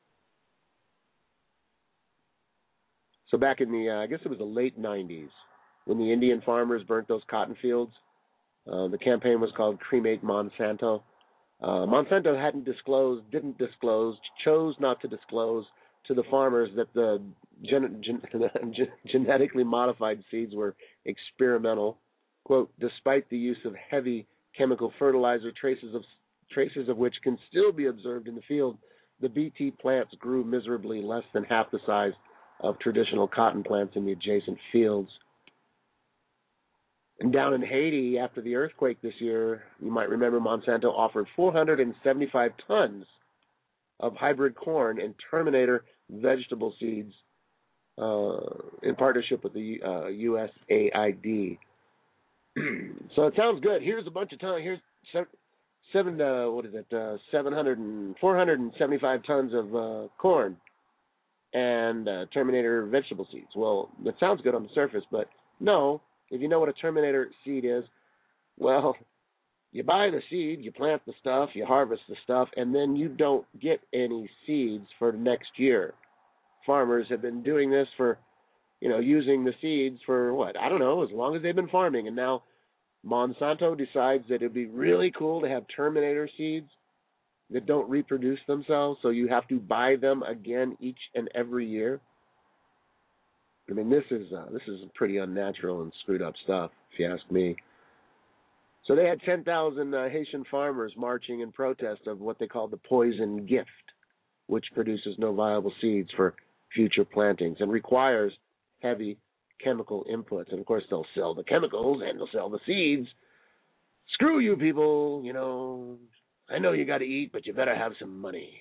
So back in the, I guess it was the late 90s, when the Indian farmers burnt those cotton fields, the campaign was called Cremate Monsanto. Monsanto didn't disclose, chose not to disclose to the farmers that the genetically modified seeds were experimental. Quote, "Despite the use of heavy chemical fertilizer, traces of which can still be observed in the field, the BT plants grew miserably, less than half the size of traditional cotton plants in the adjacent fields." And down in Haiti, after the earthquake this year, you might remember Monsanto offered 475 tons of hybrid corn and Terminator vegetable seeds in partnership with the USAID. So it sounds good. Here's a bunch of tons. Here's 475 tons of corn and Terminator vegetable seeds. Well, that sounds good on the surface, but no. If you know what a Terminator seed is, well, you buy the seed, you plant the stuff, you harvest the stuff, and then you don't get any seeds for next year. Farmers have been doing this for, using the seeds for what? I don't know, as long as they've been farming. And now Monsanto decides that it'd be really cool to have Terminator seeds that don't reproduce themselves, so you have to buy them again each and every year. I mean, this is pretty unnatural and screwed up stuff, if you ask me. So they had 10,000 Haitian farmers marching in protest of what they call the poison gift, which produces no viable seeds for future plantings and requires heavy chemical inputs. And, of course, they'll sell the chemicals and they'll sell the seeds. Screw you people, I know you got to eat, but you better have some money.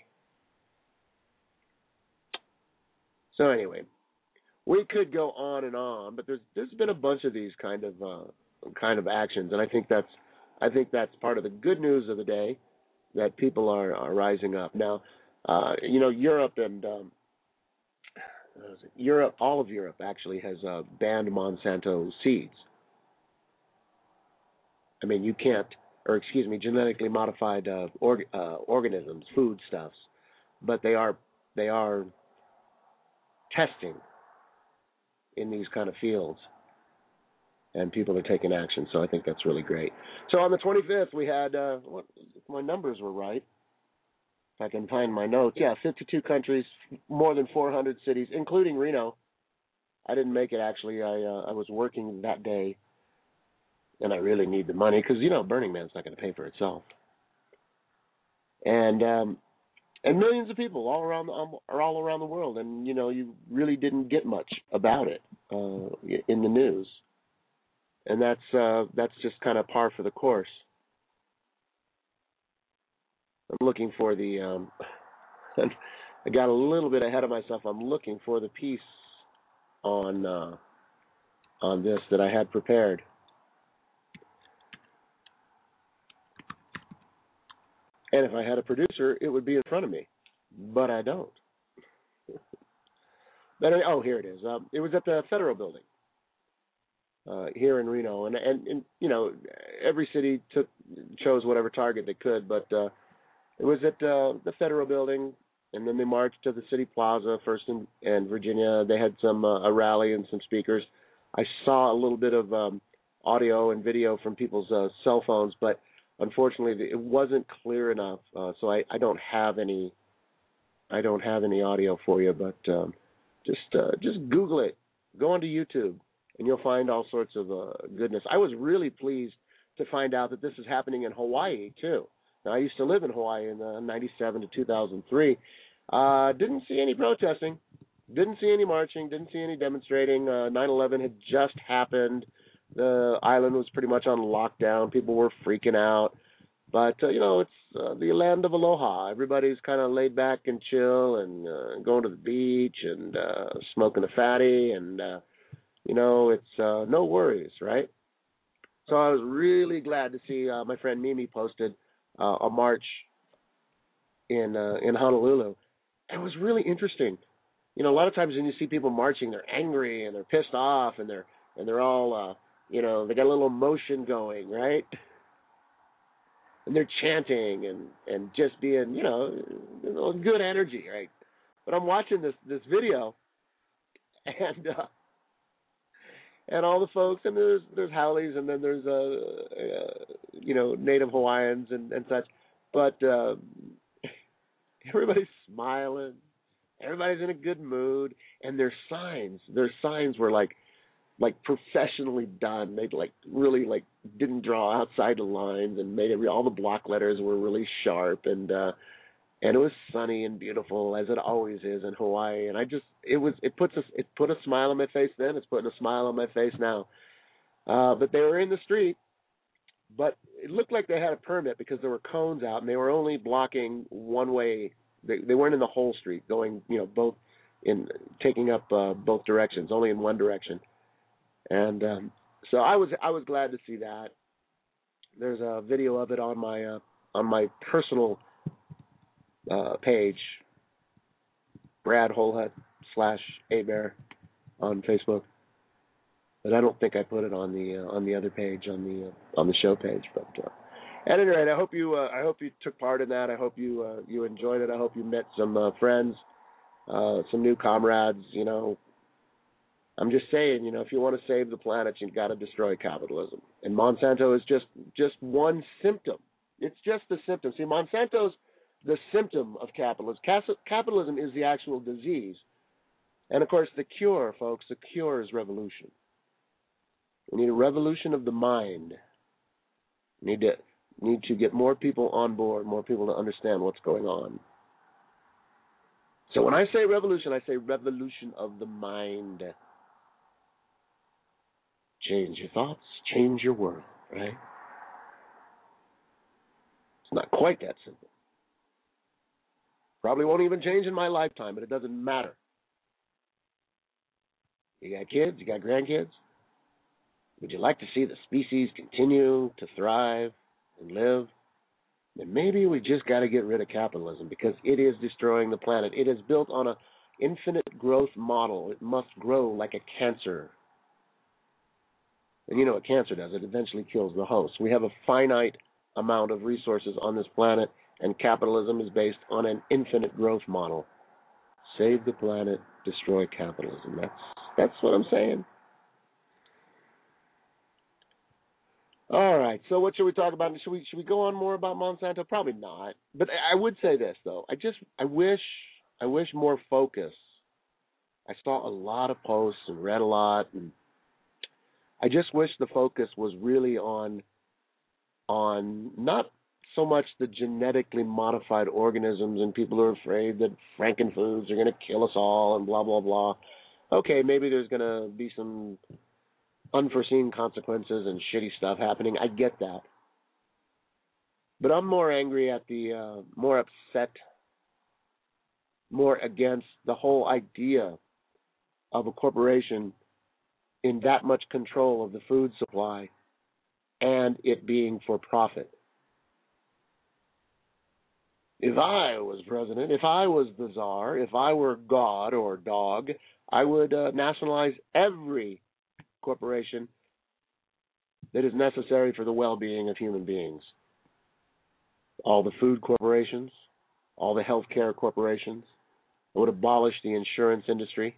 So anyway, we could go on and on, but there's been a bunch of these kind of actions, and I think that's part of the good news of the day, that people are rising up now. Europe and all of Europe actually has banned Monsanto seeds. I mean, you can't, genetically modified organisms, foodstuffs, but they are testing in these kind of fields, and people are taking action. So I think that's really great. So on the 25th, we had, if my numbers were right, if I can find my notes, 52 countries, more than 400 cities, including Reno. I didn't make it, actually. I was working that day, and I really need the money because, Burning Man's not going to pay for itself. And millions of people all around the world, and you really didn't get much about it in the news, and that's just kind of par for the course. I'm looking for the. I got a little bit ahead of myself. I'm looking for the piece on this that I had prepared. And if I had a producer, it would be in front of me, but I don't. But here it is. It was at the Federal Building here in Reno, and every city chose whatever target they could, but it was at the Federal Building, and then they marched to the City Plaza first in Virginia. They had a rally and some speakers. I saw a little bit of audio and video from people's cell phones, but unfortunately, it wasn't clear enough, so I don't have any. I don't have any audio for you, but just Google it. Go onto YouTube, and you'll find all sorts of goodness. I was really pleased to find out that this is happening in Hawaii too. Now, I used to live in Hawaii in '97 to 2003. Didn't see any protesting, didn't see any marching, didn't see any demonstrating. 9/11 had just happened. The island was pretty much on lockdown. People were freaking out. But, it's the land of aloha. Everybody's kind of laid back and chill and going to the beach and smoking a fatty. And, it's no worries, right? So I was really glad to see my friend Mimi posted a march in Honolulu. It was really interesting. A lot of times when you see people marching, they're angry and they're pissed off and they're all, they got a little emotion going, right? And they're chanting and just being, good energy, right? But I'm watching this video, and all the folks, and there's haoles, and then there's Native Hawaiians and such, but everybody's smiling, everybody's in a good mood, and their signs were like professionally done. They really didn't draw outside the lines and made all the block letters were really sharp, and it was sunny and beautiful as it always is in Hawaii. And it put a smile on my face then. It's putting a smile on my face now. But they were in the street, but it looked like they had a permit because there were cones out and they were only blocking one way. They weren't in the whole street going, both taking up both directions, only in one direction. And so I was glad to see that. There's a video of it on my personal page, Brad Holhut /ABear on Facebook. But I don't think I put it on the other page on the show page. But at any rate, I hope you took part in that. I hope you enjoyed it. I hope you met some friends, some new comrades. I'm just saying, if you want to save the planet, you've got to destroy capitalism. And Monsanto is just one symptom. It's just a symptom. See, Monsanto's the symptom of capitalism. Capitalism is the actual disease. And, of course, the cure, folks, the cure is revolution. We need a revolution of the mind. We need to get more people on board, more people to understand what's going on. So when I say revolution, I say revolution of the mind. Change your thoughts, change your world, right? It's not quite that simple. Probably won't even change in my lifetime, but it doesn't matter. You got kids, you got grandkids. Would you like to see the species continue to thrive and live? Then maybe we just got to get rid of capitalism because it is destroying the planet. It is built on an infinite growth model. It must grow like a cancer. And you know what cancer does? It eventually kills the host. We have a finite amount of resources on this planet, and capitalism is based on an infinite growth model. Save the planet, destroy capitalism. That's what I'm saying. All right, so what should we talk about? Should we go on more about Monsanto? Probably not. But I would say this, though. I wish more focus. I saw a lot of posts and read a lot, and I just wish the focus was really on not so much the genetically modified organisms and people who are afraid that frankenfoods are going to kill us all and blah, blah, blah. Okay, maybe there's going to be some unforeseen consequences and shitty stuff happening. I get that. But I'm more angry at more upset, more against the whole idea of a corporation in that much control of the food supply and it being for profit. If I was president, if I was the czar, if I were God or dog, I would nationalize every corporation that is necessary for the well-being of human beings. All the food corporations, all the healthcare corporations. I would abolish the insurance industry.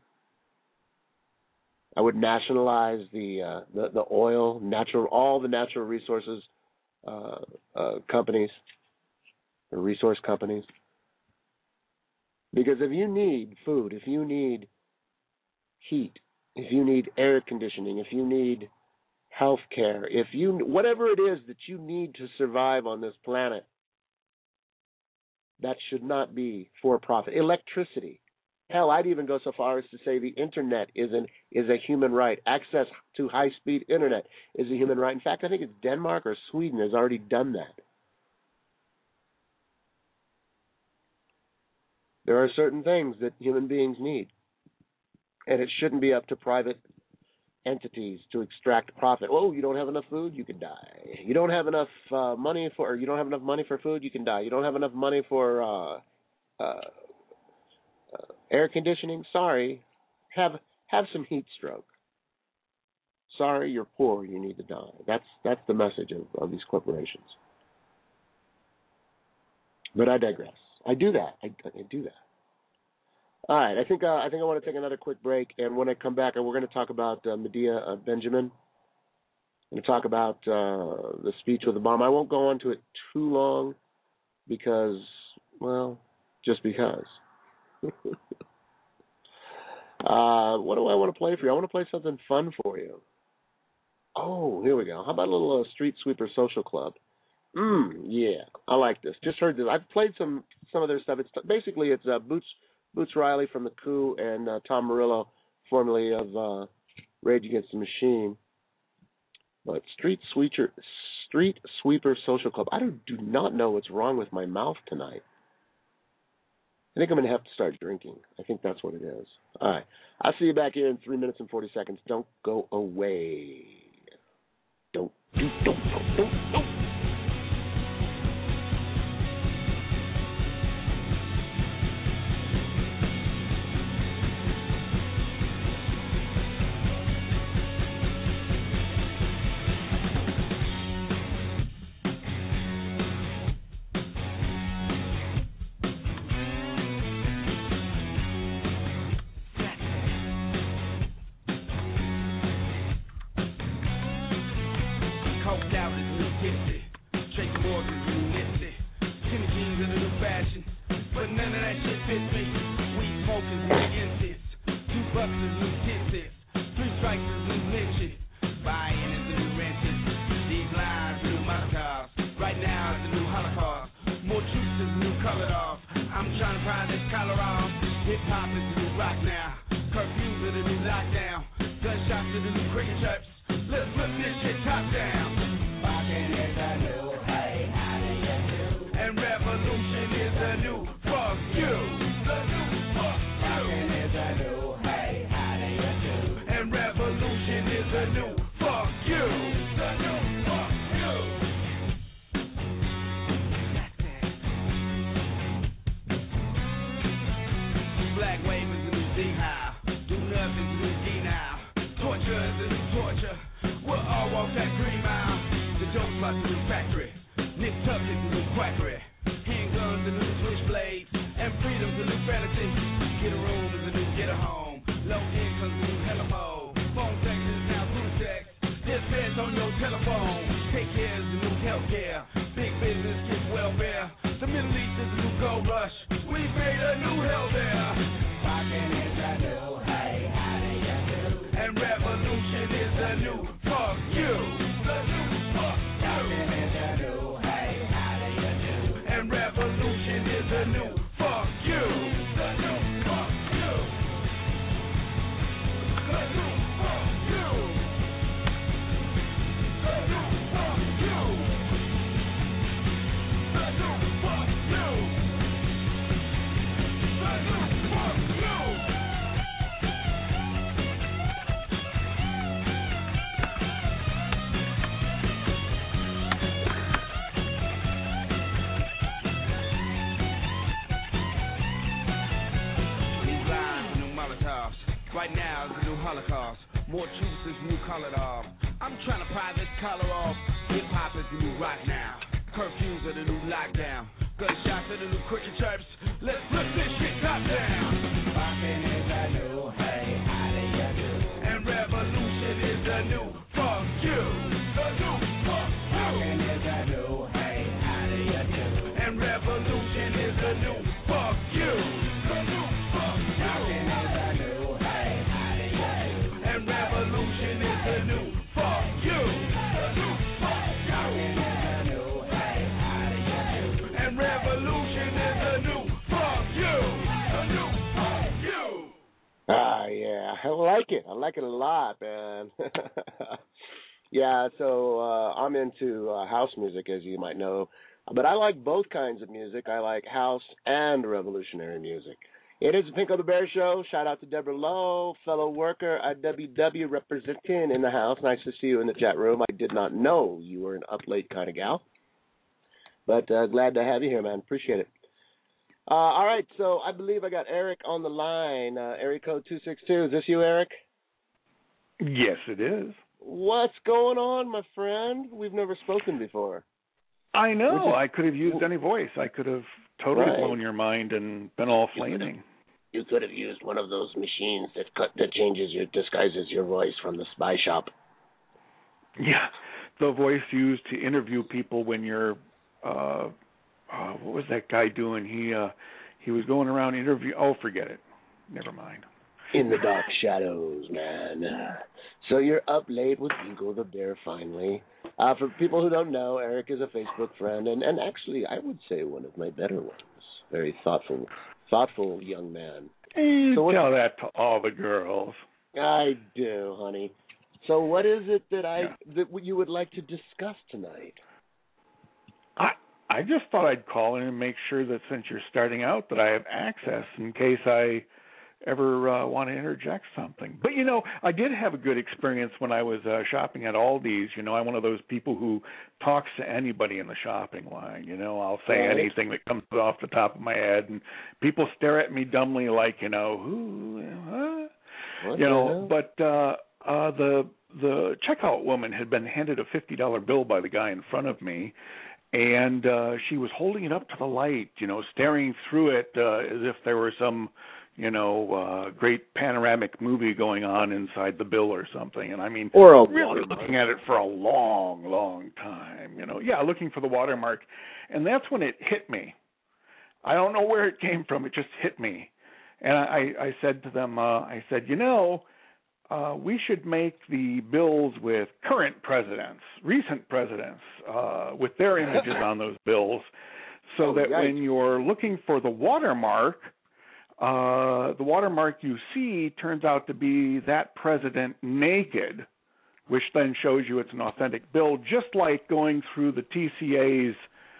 I would nationalize the oil, all the natural resources companies, or resource companies. Because if you need food, if you need heat, if you need air conditioning, if you need health care, whatever it is that you need to survive on this planet, that should not be for profit. Electricity. Hell, I'd even go so far as to say the internet is a human right. Access to high-speed internet is a human right. In fact, I think it's Denmark or Sweden has already done that. There are certain things that human beings need, and it shouldn't be up to private entities to extract profit. Oh, you don't have enough food, you can die. You don't have enough money for food, you can die. You don't have enough money for air conditioning. Sorry, have some heat stroke. Sorry, you're poor. You need to die. That's the message of these corporations. But I digress. I do that. I do that. All right. I think I want to take another quick break, and when I come back, we're going to talk about Medea Benjamin. I'm going to talk about the speech with Obama. I won't go on to it too long because, well, just because. What do I want to play for you? I want to play something fun for you. Oh, here we go. How about a little Street Sweeper Social Club? Yeah, I like this. Just heard this. I've played some of their stuff. It's basically Boots Riley from The Coup and Tom Morello, formerly of Rage Against the Machine. But Street Sweeper Social Club. I do not know what's wrong with my mouth tonight. I think I'm going to have to start drinking. I think that's what it is. All right. I'll see you back here in 3 minutes and 40 seconds. Don't go away. Don't. Revolution is a new fuck you. I like it. I like it a lot, man. Yeah, so I'm into house music, as you might know. But I like both kinds of music. I like house and revolutionary music. It is the Pinko the Bear Show. Shout out to Deborah Lowe, fellow worker at WW, representing in the house. Nice to see you in the chat room. I did not know you were an up late kind of gal. But glad to have you here, man. Appreciate it. All right, so I believe I got Eric on the line. Area code 262. Is this you, Eric? Yes, it is. What's going on, my friend? We've never spoken before. I know. I could have used any voice. I could have totally Right. blown your mind and been all flaming. You could have used one of those machines that disguises your voice from the spy shop. Yeah, the voice used to interview people when you're. What was that guy doing? He was going around interview. Oh, forget it. Never mind. In the dark shadows, man. So you're up late with Pinko the Bear finally. For people who don't know, Eric is a Facebook friend, and actually, I would say one of my better ones. Very thoughtful young man. You tell that to all the girls. I do, honey. So what is it that you would like to discuss tonight? I just thought I'd call in and make sure that since you're starting out that I have access in case I ever want to interject something. But, I did have a good experience when I was shopping at Aldi's. I'm one of those people who talks to anybody in the shopping line. I'll say anything that comes off the top of my head, and people stare at me dumbly like, who, huh? But the checkout woman had been handed a $50 bill by the guy in front of me, and she was holding it up to the light, staring through it as if there were some, great panoramic movie going on inside the bill or something. And I mean, really looking at it for a long, long time, looking for the watermark. And that's when it hit me. I don't know where it came from. It just hit me. And I said to them, we should make the bills with current presidents, recent presidents, with their images on those bills, so that when you're looking for the watermark you see turns out to be that president naked, which then shows you it's an authentic bill, just like going through the TCA's,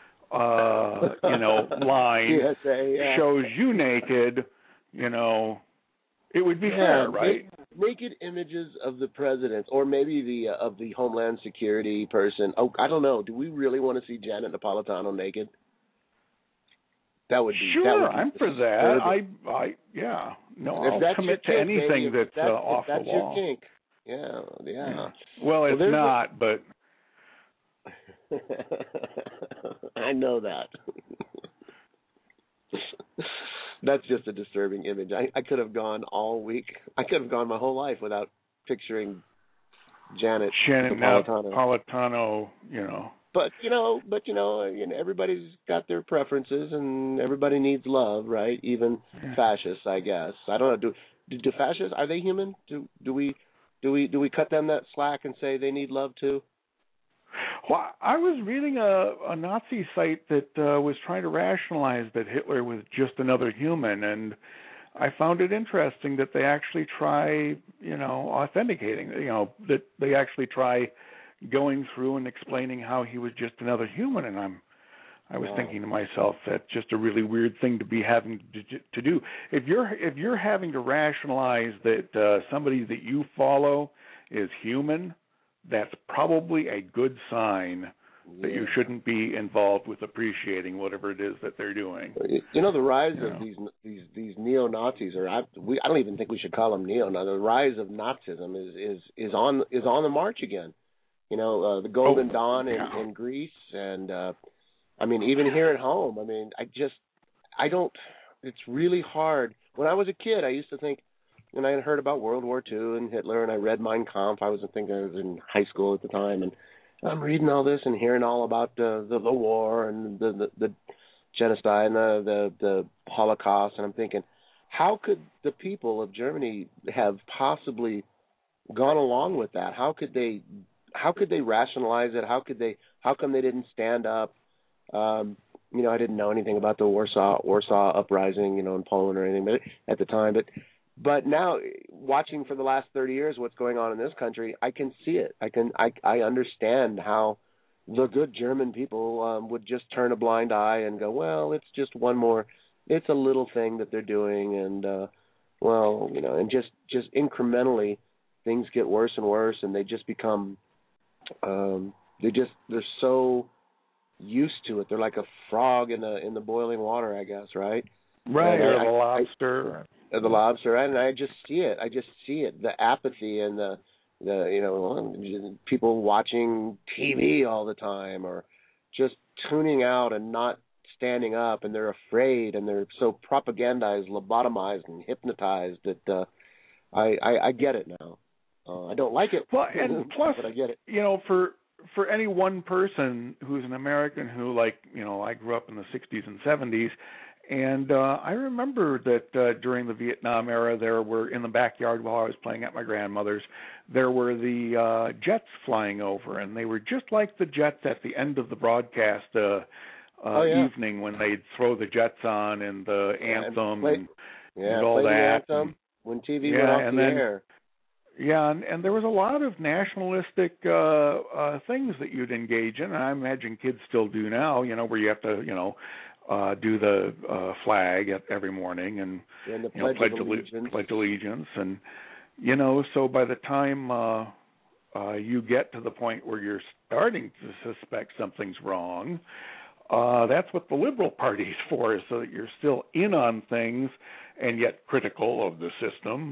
line shows you naked, it would be fair, right? Naked images of the presidents, or maybe of the Homeland Security person. Oh, I don't know. Do we really want to see Janet Napolitano naked? That would be sure. I'm for that. I'll commit to anything that's off the wall. That's your kink. Yeah. Well, it's not, but I know that. That's just a disturbing image. I could have gone all week. I could have gone my whole life without picturing Janet Napolitano, But everybody's got their preferences, and everybody needs love, right? Even fascists, I guess. I don't know. Do fascists, are they human? Do we cut them that slack and say they need love too? Well, I was reading a Nazi site that was trying to rationalize that Hitler was just another human, and I found it interesting that they actually try, authenticating, that they actually try going through and explaining how he was just another human, and I was thinking to myself, that's just a really weird thing to be having to do. If you're having to rationalize that somebody that you follow is human, that's probably a good sign that you shouldn't be involved with appreciating whatever it is that they're doing. The rise of these neo-Nazis, or I don't even think we should call them neo-Nazis. The rise of Nazism is on the march again. The Golden Dawn in Greece, and even here at home. It's really hard. When I was a kid, I used to think, and I had heard about World War II and Hitler, and I read Mein Kampf. I was in high school at the time, and I'm reading all this and hearing all about the war and the genocide and the Holocaust, and I'm thinking, how could the people of Germany have possibly gone along with that? How could they rationalize it? How come they didn't stand up? I didn't know anything about the Warsaw uprising, in Poland or anything at the time, but now watching for the last 30 years what's going on in this country, I can see it. I understand how the good German people would just turn a blind eye and go, well, it's just one more, it's a little thing that they're doing, and well, you know, and just incrementally things get worse and worse, and they just become they're so used to it. They're like a frog in the boiling water, I guess, right? Right, or the lobster. The lobster, right? And I just see it. The apathy and the you know, people watching TV all the time, or just tuning out and not standing up, and they're afraid, and they're so propagandized, lobotomized, and hypnotized that I get it now. I don't like it, well, and plus, but I get it. You know, for any one person who's an American who, like, you know, I grew up in the 60s and 70s, and I remember that during the Vietnam era, there were, in the backyard while I was playing at my grandmother's, there were the jets flying over, and they were just like the jets at the end of the broadcast evening when they'd throw the jets on and the anthem and all that. The anthem when TV went off the air. Yeah, and there was a lot of nationalistic things that you'd engage in, and I imagine kids still do now, you know, where you have to, you know, do the flag every morning and the you know, pledge allegiance. And, you know, so by the time you get to the point where you're starting to suspect something's wrong, that's what the Liberal Party's for, is so that you're still in on things and yet critical of the system.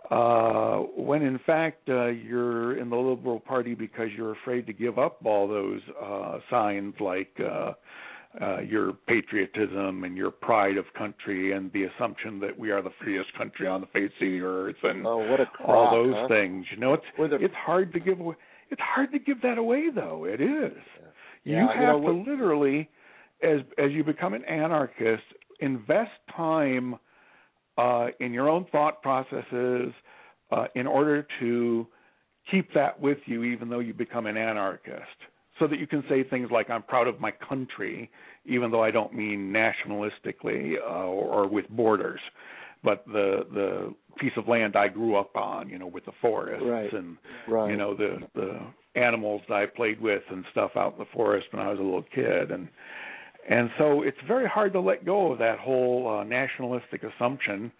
When in fact you're in the Liberal Party because you're afraid to give up all those signs like your patriotism and your pride of country and the assumption that we are the freest country on the face of the earth and what a crock, all those things. You know, it's hard to give away. It's hard to give that away, though. It is. Yeah. You have to literally, as you become an anarchist, invest time in your own thought processes in order to keep that with you, even though you become an anarchist, so that you can say things like, I'm proud of my country, even though I don't mean nationalistically or with borders, but the piece of land I grew up on, you know, with the forests and, you know, the animals that I played with and stuff out in the forest when I was a little kid. And so it's very hard to let go of that whole nationalistic assumption,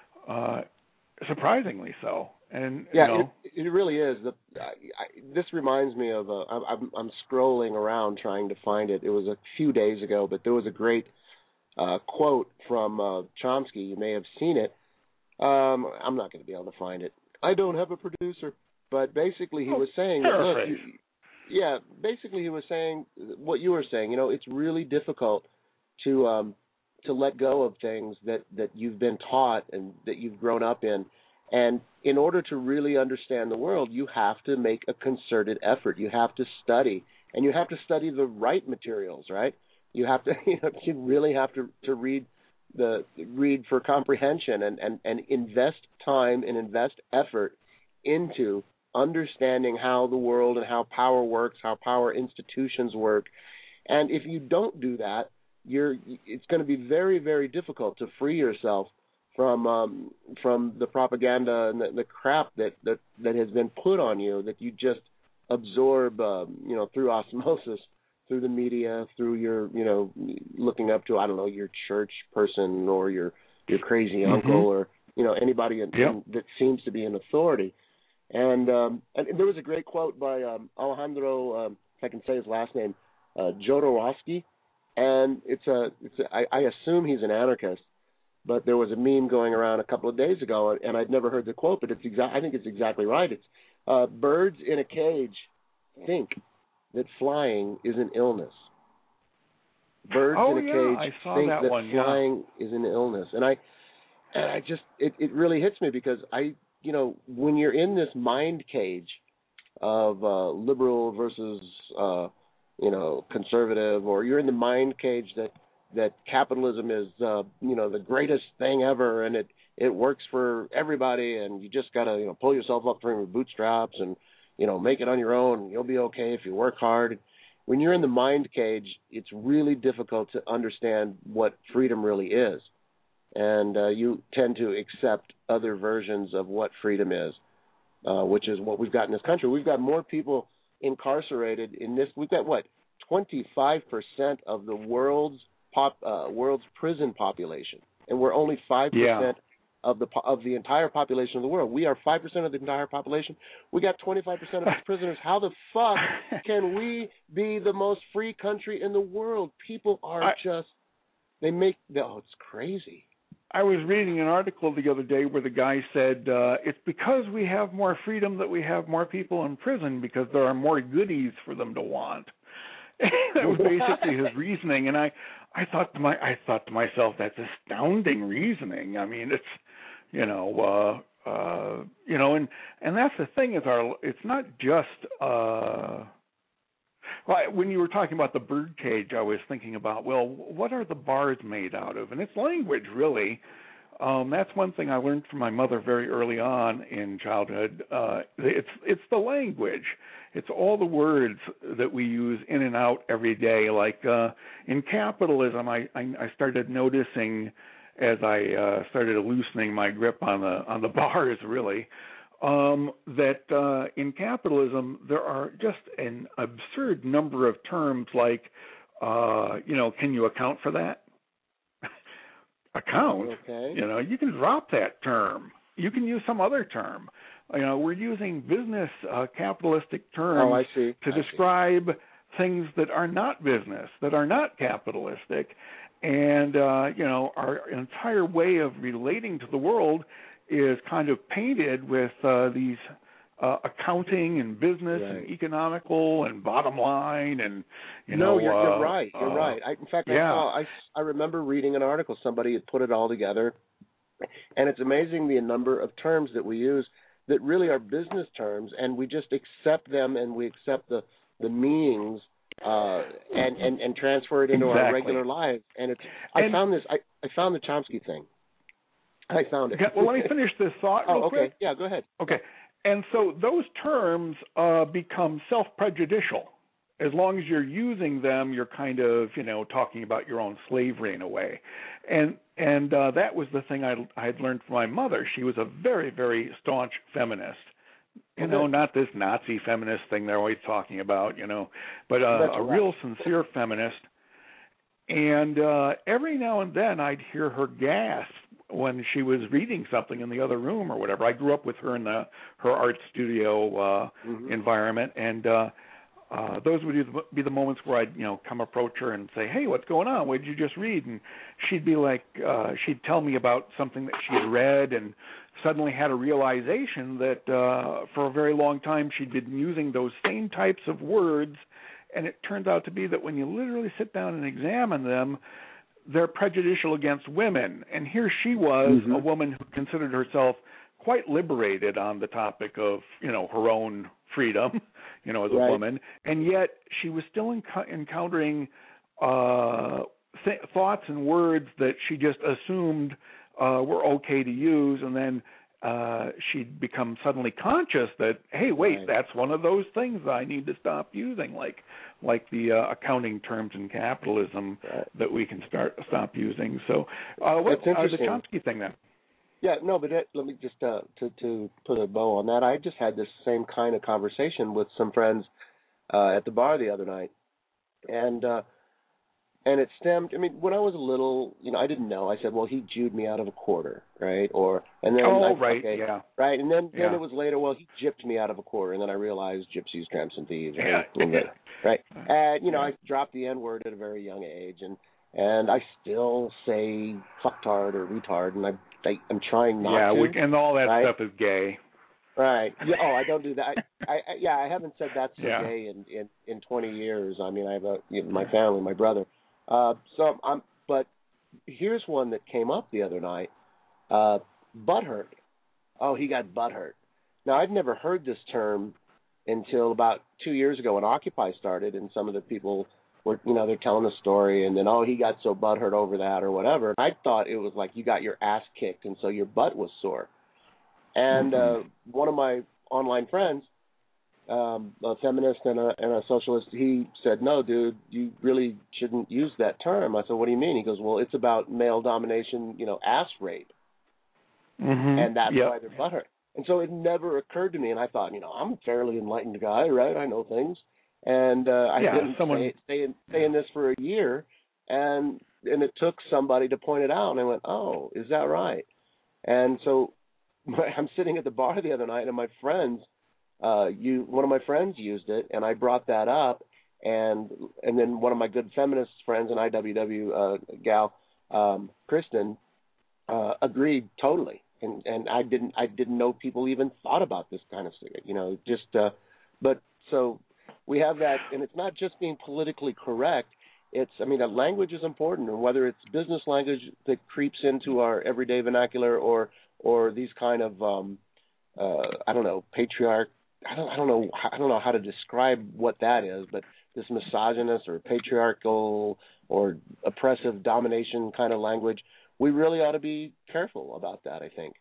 surprisingly so. And yeah, you know, it really is. This reminds me of I'm scrolling around trying to find it. It was a few days ago, but there was a great quote from Chomsky. You may have seen it. I'm not going to be able to find it. I don't have a producer, but basically he was saying, basically he was saying what you were saying. You know, it's really difficult to let go of things that you've been taught and that you've grown up in. And in order to really understand the world, you have to make a concerted effort. You have to study, and you have to study the right materials, right? You have to, you really have to read for comprehension and invest time and invest effort into understanding how the world and how power works, how power institutions work. And if you don't do that, it's going to be very, very difficult to free yourself from the propaganda and the crap that has been put on you, that you just absorb, through osmosis, through the media, through your, looking up to, I don't know, your church person or your crazy uncle or, anybody that seems to be an authority. And there was a great quote by Alejandro, if I can say his last name, Jodorowsky, and I assume he's an anarchist. But there was a meme going around a couple of days ago, and I'd never heard the quote, but I think it's exactly right. It's birds in a cage think that flying is an illness. Birds in a cage think that flying is an illness. And I just it really hits me because when you're in this mind cage of liberal versus conservative, or you're in the mind cage that capitalism is the greatest thing ever, and it works for everybody, and you just got to pull yourself up from your bootstraps and make it on your own. You'll be okay if you work hard. When you're in the mind cage, it's really difficult to understand what freedom really is. and you tend to accept other versions of what freedom is, which is what we've got in this country. We've got more people incarcerated in this. We've got, 25% of the world's prison population, and we're only 5% of the entire population of the world. We are 5% of the entire population. We got 25% of the prisoners. How the fuck can we be the most free country in the world? People are it's crazy. I was reading an article the other day where the guy said it's because we have more freedom that we have more people in prison because there are more goodies for them to want. That was basically his reasoning, and I thought to myself, that's astounding reasoning. I mean, it's and that's the thing is it's not just when you were talking about the birdcage, I was thinking about, what are the bars made out of? And it's language, really. That's one thing I learned from my mother very early on in childhood. It's the language. It's all the words that we use in and out every day. Like in capitalism, I started noticing as I started loosening my grip on the bars, really, that in capitalism there are just an absurd number of terms like, can you account for that? Account? Okay. You can drop that term. You can use some other term. We're using business capitalistic terms to describe things that are not business, that are not capitalistic. And, our entire way of relating to the world is kind of painted with these accounting and business and economical and bottom line and, you're right. You're right. I remember reading an article. Somebody had put it all together. And it's amazing the number of terms that we use that really are business terms, and we just accept them and we accept the meanings and transfer it into our regular lives. And I found the Chomsky thing. I found it. Well, let me finish this thought real quick. Okay. Yeah, go ahead. Okay. And so those terms become self-prejudicial. As long as you're using them, you're kind of, talking about your own slavery in a way. And that was the thing I had learned from my mother. She was a very, very staunch feminist. Not this Nazi feminist thing they're always talking about, but a real sincere feminist. And every now and then I'd hear her gasp when she was reading something in the other room or whatever. I grew up with her in her art studio environment, and those would be the moments where I'd come approach her and say, "Hey, what's going on? What did you just read?" And she'd be like, she'd tell me about something that she had read, and suddenly had a realization that for a very long time she'd been using those same types of words, and it turns out to be that when you literally sit down and examine them, they're prejudicial against women. And here she was, a woman who considered herself quite liberated on the topic of, her own freedom, as a woman, and yet she was still encountering thoughts and words that she just assumed were okay to use, and then she'd become suddenly conscious that, hey, wait, that's one of those things I need to stop using, like the accounting terms in capitalism that we can stop using. So what's the Chomsky thing then? Yeah, no, but let me just to put a bow on that. I just had this same kind of conversation with some friends at the bar the other night, and it stemmed. I mean, when I was little, I didn't know. I said, "Well, he Jewed me out of a quarter, right?" And then right, and then it was later. Well, he gypped me out of a quarter, and then I realized gypsies, tramps, and thieves, right? And I dropped the N word at a very young age, and I still say fucktard or retard, and I'm trying not to. Yeah, and all that stuff is gay. Right. Yeah. Oh, I don't do that. I haven't said that's so gay in 20 years. I mean, I have my family, my brother. But here's one that came up the other night. Butthurt. Oh, he got butthurt. Now, I'd never heard this term until about 2 years ago when Occupy started, and some of the people were, they're telling a story, and then, he got so butthurt over that or whatever. I thought it was like you got your ass kicked, and so your butt was sore. And one of my online friends a feminist and a socialist, he said, "No, dude, you really shouldn't use that term." I said, "What do you mean?" He goes, "Well, it's about male domination, ass rape, and that's why they're butthurt." And so it never occurred to me, and I thought, I'm a fairly enlightened guy, right? I know things, and I didn't stay in this for a year, and it took somebody to point it out, and I went, "Oh, is that right?" And so I'm sitting at the bar the other night, and my friends, one of my friends used it, and I brought that up, and then one of my good feminist friends, an IWW gal, Kristen, agreed totally. And I didn't know people even thought about this kind of thing, but so we have that, and it's not just being politically correct. That language is important, and whether it's business language that creeps into our everyday vernacular or these kind of patriarch. I don't know how to describe what that is, but this misogynist or patriarchal or oppressive domination kind of language, we really ought to be careful about that, I think.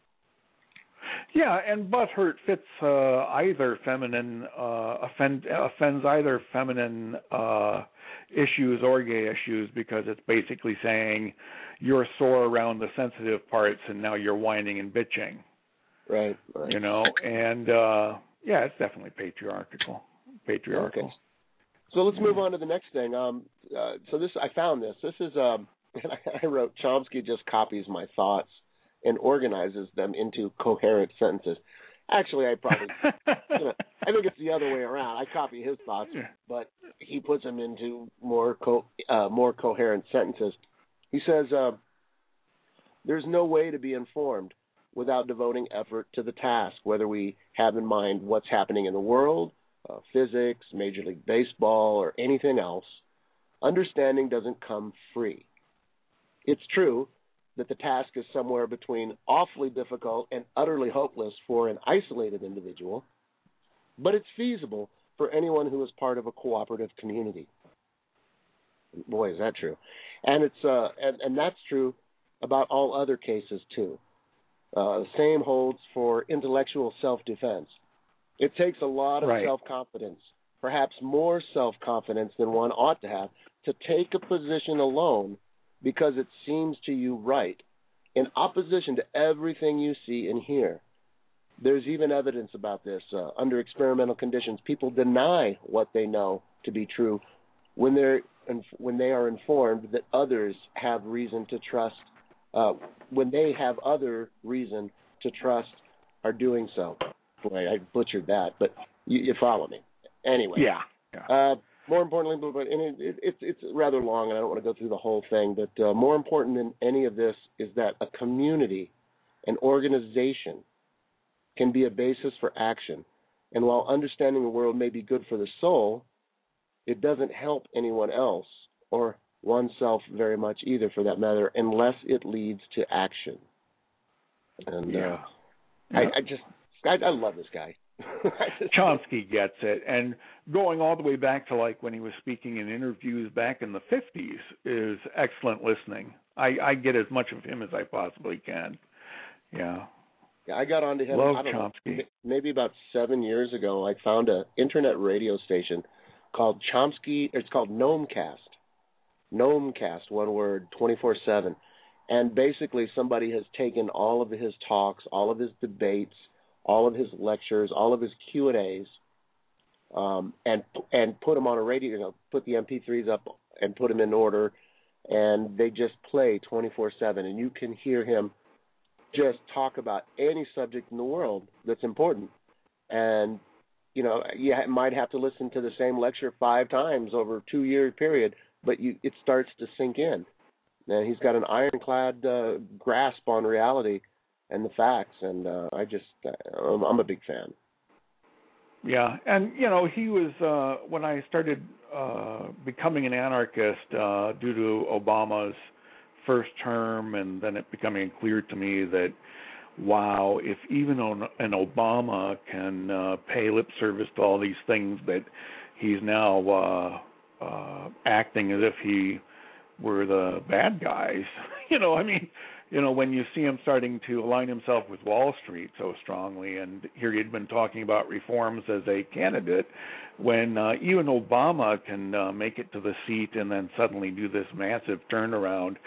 Yeah, and butthurt fits either feminine, offends either feminine issues or gay issues, because it's basically saying you're sore around the sensitive parts and now you're whining and bitching. Right. And it's definitely patriarchal. Okay. So let's move on to the next thing. So I found this. This is I wrote, Chomsky just copies my thoughts and organizes them into coherent sentences. Actually, I probably, I think it's the other way around. I copy his thoughts, but he puts them into more coherent sentences. He says, there's no way to be informed without devoting effort to the task, whether we have in mind what's happening in the world, physics, Major League Baseball, or anything else. Understanding doesn't come free. It's true that the task is somewhere between awfully difficult and utterly hopeless for an isolated individual, but it's feasible for anyone who is part of a cooperative community. Boy, is that true. And it's and that's true about all other cases too. The same holds for intellectual self-defense. It takes a lot of self-confidence, perhaps more self-confidence than one ought to have, to take a position alone because it seems to you right, in opposition to everything you see and hear. There's even evidence about this. Under experimental conditions, people deny what they know to be true when they are informed that others have reason to trust, when they have other reason to trust are doing so. Boy, I butchered that, but you follow me. Anyway. Yeah. More importantly, and it's rather long, and I don't want to go through the whole thing, but more important than any of this is that a community, an organization, can be a basis for action. And while understanding the world may be good for the soul, it doesn't help anyone else or oneself very much either, for that matter, unless it leads to action. And I love this guy. Chomsky gets it, and going all the way back to like when he was speaking in interviews back in the 50s is excellent listening. I get as much of him as I possibly can. Yeah, I got onto him. Love Chomsky. Maybe about 7 years ago. I found an internet radio station called Chomsky. It's called Gnomecast. Gnomecast, one word, 24/7. And basically, somebody has taken all of his talks, all of his debates, all of his lectures, all of his Q&As, and put them on a radio, put the MP3s up and put them in order, and they just play 24/7, and you can hear him just talk about any subject in the world that's important. And, you might have to listen to the same lecture 5 times over a 2-year period, but it starts to sink in. And he's got an ironclad grasp on reality and the facts, and I'm a big fan. Yeah, and he was when I started becoming an anarchist due to Obama's first term, and then it becoming clear to me that, wow, if even an Obama can pay lip service to all these things that he's now acting as if he were the bad guys. I mean, when you see him starting to align himself with Wall Street so strongly, and here he'd been talking about reforms as a candidate, when even Obama can make it to the seat and then suddenly do this massive turnaround,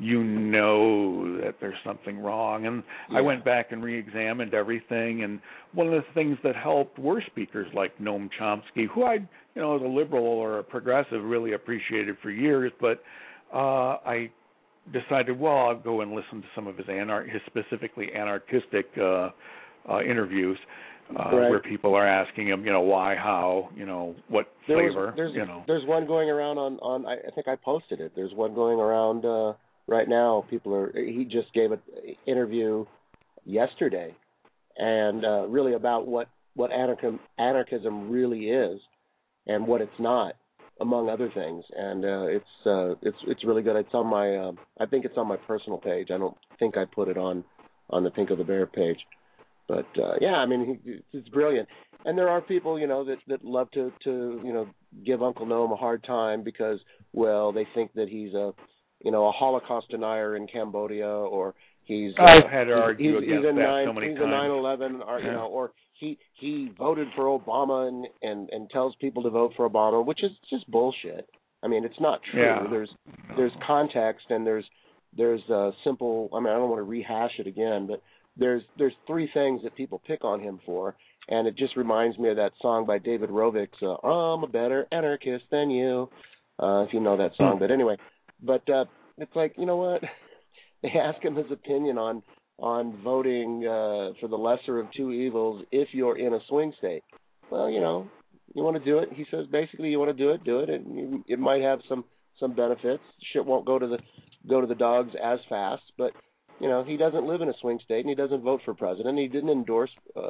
that there's something wrong. And I went back and re-examined everything, and one of the things that helped were speakers like Noam Chomsky, who I, as a liberal or a progressive, really appreciated for years, but I decided, I'll go and listen to some of his specifically anarchistic interviews, where people are asking him, why, how, what flavor. There's one going around on I think I posted it. There's one going around right now. He just gave an interview yesterday, and really about what anarchism really is and what it's not, among other things, and it's really good. It's on my I think it's on my personal page. I don't think I put it on the Pink of the Bear page, but I mean it's brilliant. And there are people that love to give Uncle Noam a hard time because they think that he's a Holocaust denier in Cambodia, or I've had to argue against that so many times. He's a 9/11, or he voted for Obama and tells people to vote for Obama, which is just bullshit. I mean, it's not true. Yeah. There's context, and there's simple. I mean, I don't want to rehash it again, but there's three things that people pick on him for, and it just reminds me of that song by David Rovix, "I'm a better anarchist than you," if you know that song. But anyway, it's like, you know what? They ask him his opinion on voting for the lesser of two evils if you're in a swing state. Well, you want to do it. He says basically you want to do it, and it might have some benefits. Shit won't go to the dogs as fast, but he doesn't live in a swing state, and he doesn't vote for president. He didn't endorse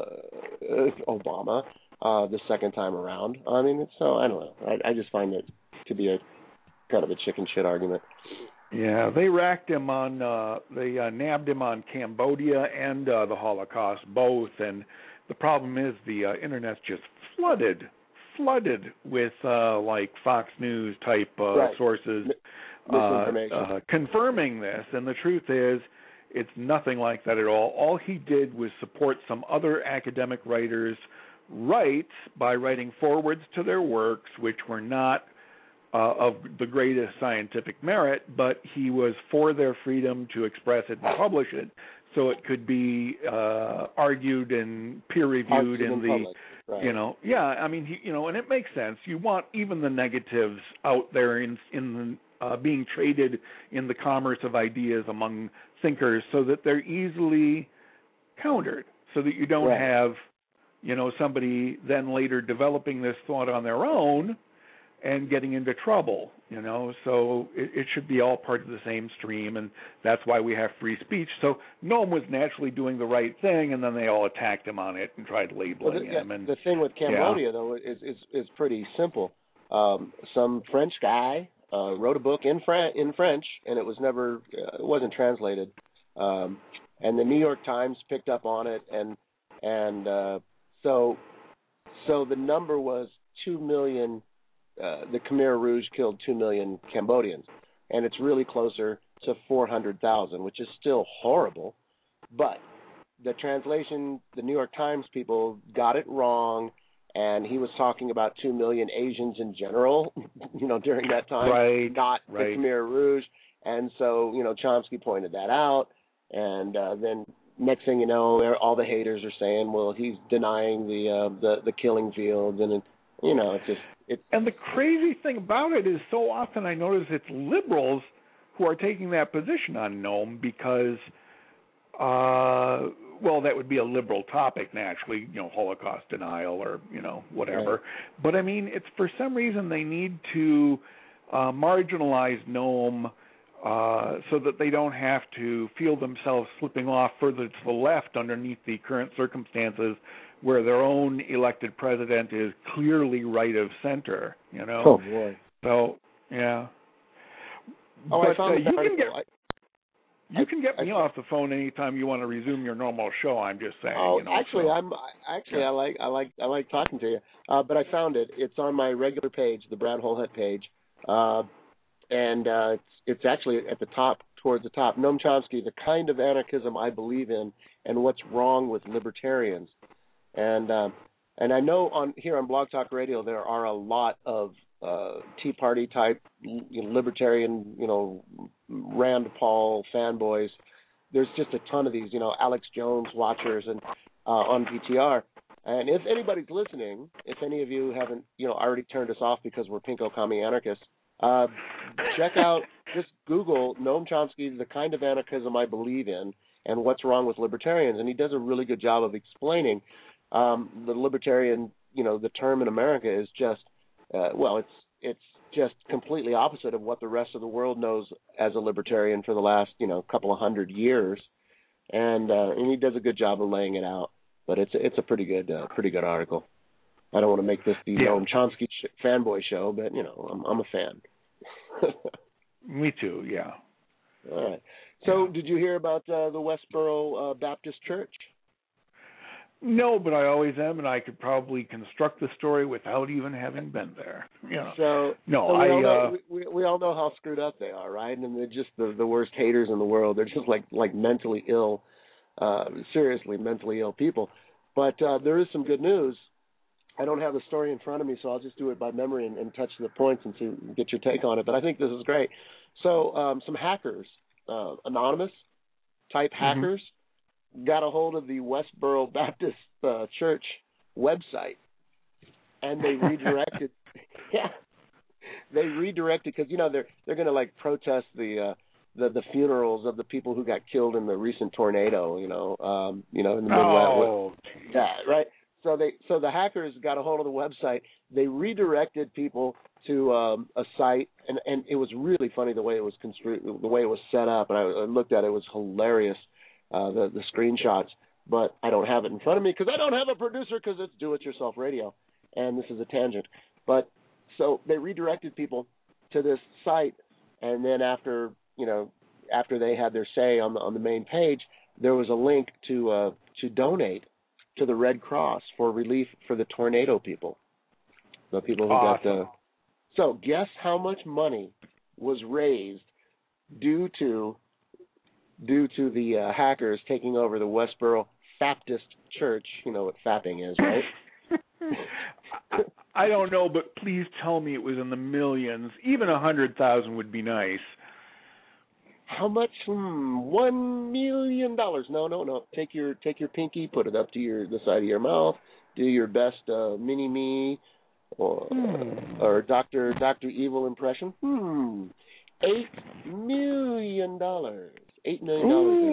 Obama the second time around. I mean, so I don't know. I just find it to be a kind of a chicken shit argument. Yeah, they racked him on, they nabbed him on Cambodia and the Holocaust, both. And the problem is the Internet's just flooded with like Fox News type sources confirming this. And the truth is, it's nothing like that at all. All he did was support some other academic writers' rights by writing forwards to their works, which were not of the greatest scientific merit, but he was for their freedom to express it and publish it, so it could be argued and peer-reviewed in the public. Right. I mean, and it makes sense. You want even the negatives out there in being traded in the commerce of ideas among thinkers, so that they're easily countered, so that you don't have, somebody then later developing this thought on their own and getting into trouble, so it should be all part of the same stream, and that's why we have free speech. So Noam was naturally doing the right thing, and then they all attacked him on it and tried labeling him. And the thing with Cambodia, though, is pretty simple. Some French guy wrote a book in French, and it wasn't translated. And the New York Times picked up on it, and so the number was 2 million. The Khmer Rouge killed 2 million Cambodians, and it's really closer to 400,000, which is still horrible. But the translation, the New York Times people got it wrong, and he was talking about 2 million Asians in general, during that time, not the Khmer Rouge. And so, Chomsky pointed that out, and then next thing you know, all the haters are saying, well, he's denying the killing fields, and it's just. And the crazy thing about it is, so often I notice it's liberals who are taking that position on Noam because, that would be a liberal topic naturally, Holocaust denial or, whatever. Right. But I mean, it's for some reason they need to marginalize Noam so that they don't have to feel themselves slipping off further to the left underneath the current circumstances, where their own elected president is clearly right of center, Oh, boy. So, yeah. Oh, but, I found you can get me off the phone anytime you want to resume your normal show. I'm just saying. Oh, actually, I like talking to you. But I found it. It's on my regular page, the Brad Holhet page. it's actually at the top, towards the top. Noam Chomsky, The Kind of Anarchism I Believe in, and What's Wrong with Libertarians. And I know here on Blog Talk Radio there are a lot of Tea Party type, libertarian, Rand Paul fanboys. There's just a ton of these, Alex Jones watchers and on PTR. And if anybody's listening, if any of you haven't, already turned us off because we're pinko commie anarchists, check out, just Google Noam Chomsky, The Kind of Anarchism I Believe in, and What's Wrong with Libertarians. And he does a really good job of explaining the libertarian, the term in America is just, it's just completely opposite of what the rest of the world knows as a libertarian for the last, couple of 100 years. And he does a good job of laying it out. But it's a pretty good article. I don't want to make this the Noam Chomsky fanboy show, but I'm a fan. Me too. Yeah. All right. So, did you hear about the Westboro Baptist Church? No, but I always am, and I could probably construct the story without even having been there. So we all know how screwed up they are, right? And they're just the worst haters in the world. They're just like mentally ill. Seriously mentally ill people. But there is some good news. I don't have the story in front of me, so I'll just do it by memory and touch the points and get your take on it. But I think this is great. So some hackers, anonymous type hackers, got a hold of the Westboro Baptist Church website, and they redirected. They redirected because they're going to protest the funerals of the people who got killed in the recent tornado, in the Midwest. Oh. Yeah, right. So the hackers got a hold of the website. They redirected people to a site, and it was really funny the way it was the way it was set up. And I looked at it; it was hilarious, the screenshots. But I don't have it in front of me because I don't have a producer because it's do-it-yourself radio, and this is a tangent. But so they redirected people to this site, and then after they had their say on the main page, there was a link to donate to the Red Cross for relief for the tornado people, the people who got. So guess how much money was raised due to the hackers taking over the Westboro Baptist Church? You know what fapping is, right? I don't know, but please tell me it was in the millions. Even 100,000 would be nice. How much? $1 million. No. Take your pinky, put it up to the side of your mouth. Do your best mini me or Dr. Evil impression. $8 million. $8 million.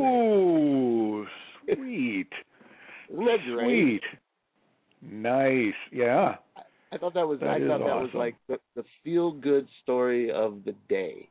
Ooh, sweet. Isn't that great? Sweet. Nice. Yeah. I thought that was awesome. That was like the feel good story of the day.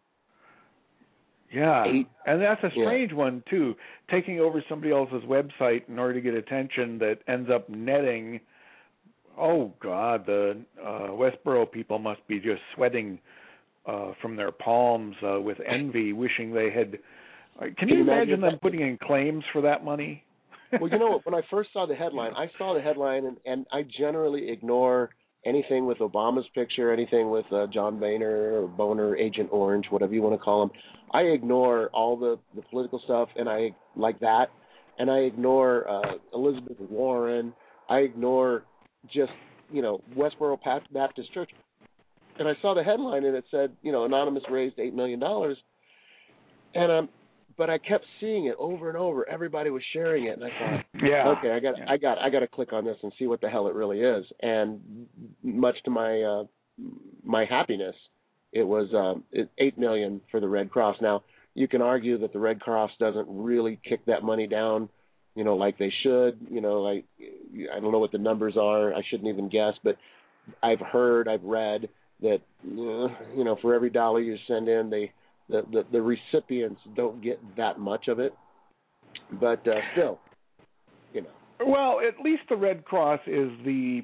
Yeah, and that's a strange one, too, taking over somebody else's website in order to get attention that ends up netting. Oh, God, the Westboro people must be just sweating from their palms with envy, wishing they had. Can you imagine them putting in claims for that money? Well, when I first saw the headline, and I generally ignore anything with Obama's picture, anything with John Boehner or Boner, Agent Orange, whatever you want to call him. I ignore all the political stuff, and I like that, and I ignore Elizabeth Warren. I ignore just Westboro Baptist Church, and I saw the headline, and it said anonymous raised $8 million, and but I kept seeing it over and over. Everybody was sharing it, and I thought, okay, I got to click on this and see what the hell it really is. And much to my happiness, it was $8 million for the Red Cross. Now, you can argue that the Red Cross doesn't really kick that money down, like they should. I don't know what the numbers are. I shouldn't even guess, but I've read that for every dollar you send in, the recipients don't get that much of it, but still, Well, at least the Red Cross is the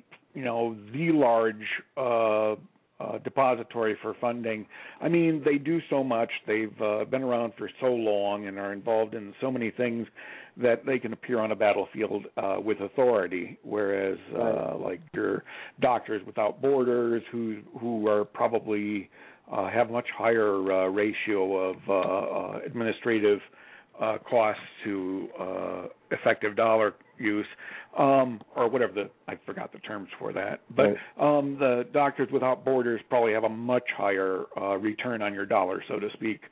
large depository for funding. I mean, they do so much. They've been around for so long and are involved in so many things that they can appear on a battlefield with authority, whereas like your Doctors Without Borders, who are probably have much higher ratio of administrative costs to effective dollar use, or whatever I forgot the terms for that. But right. The Doctors Without Borders probably have a much higher return on your dollar, so to speak.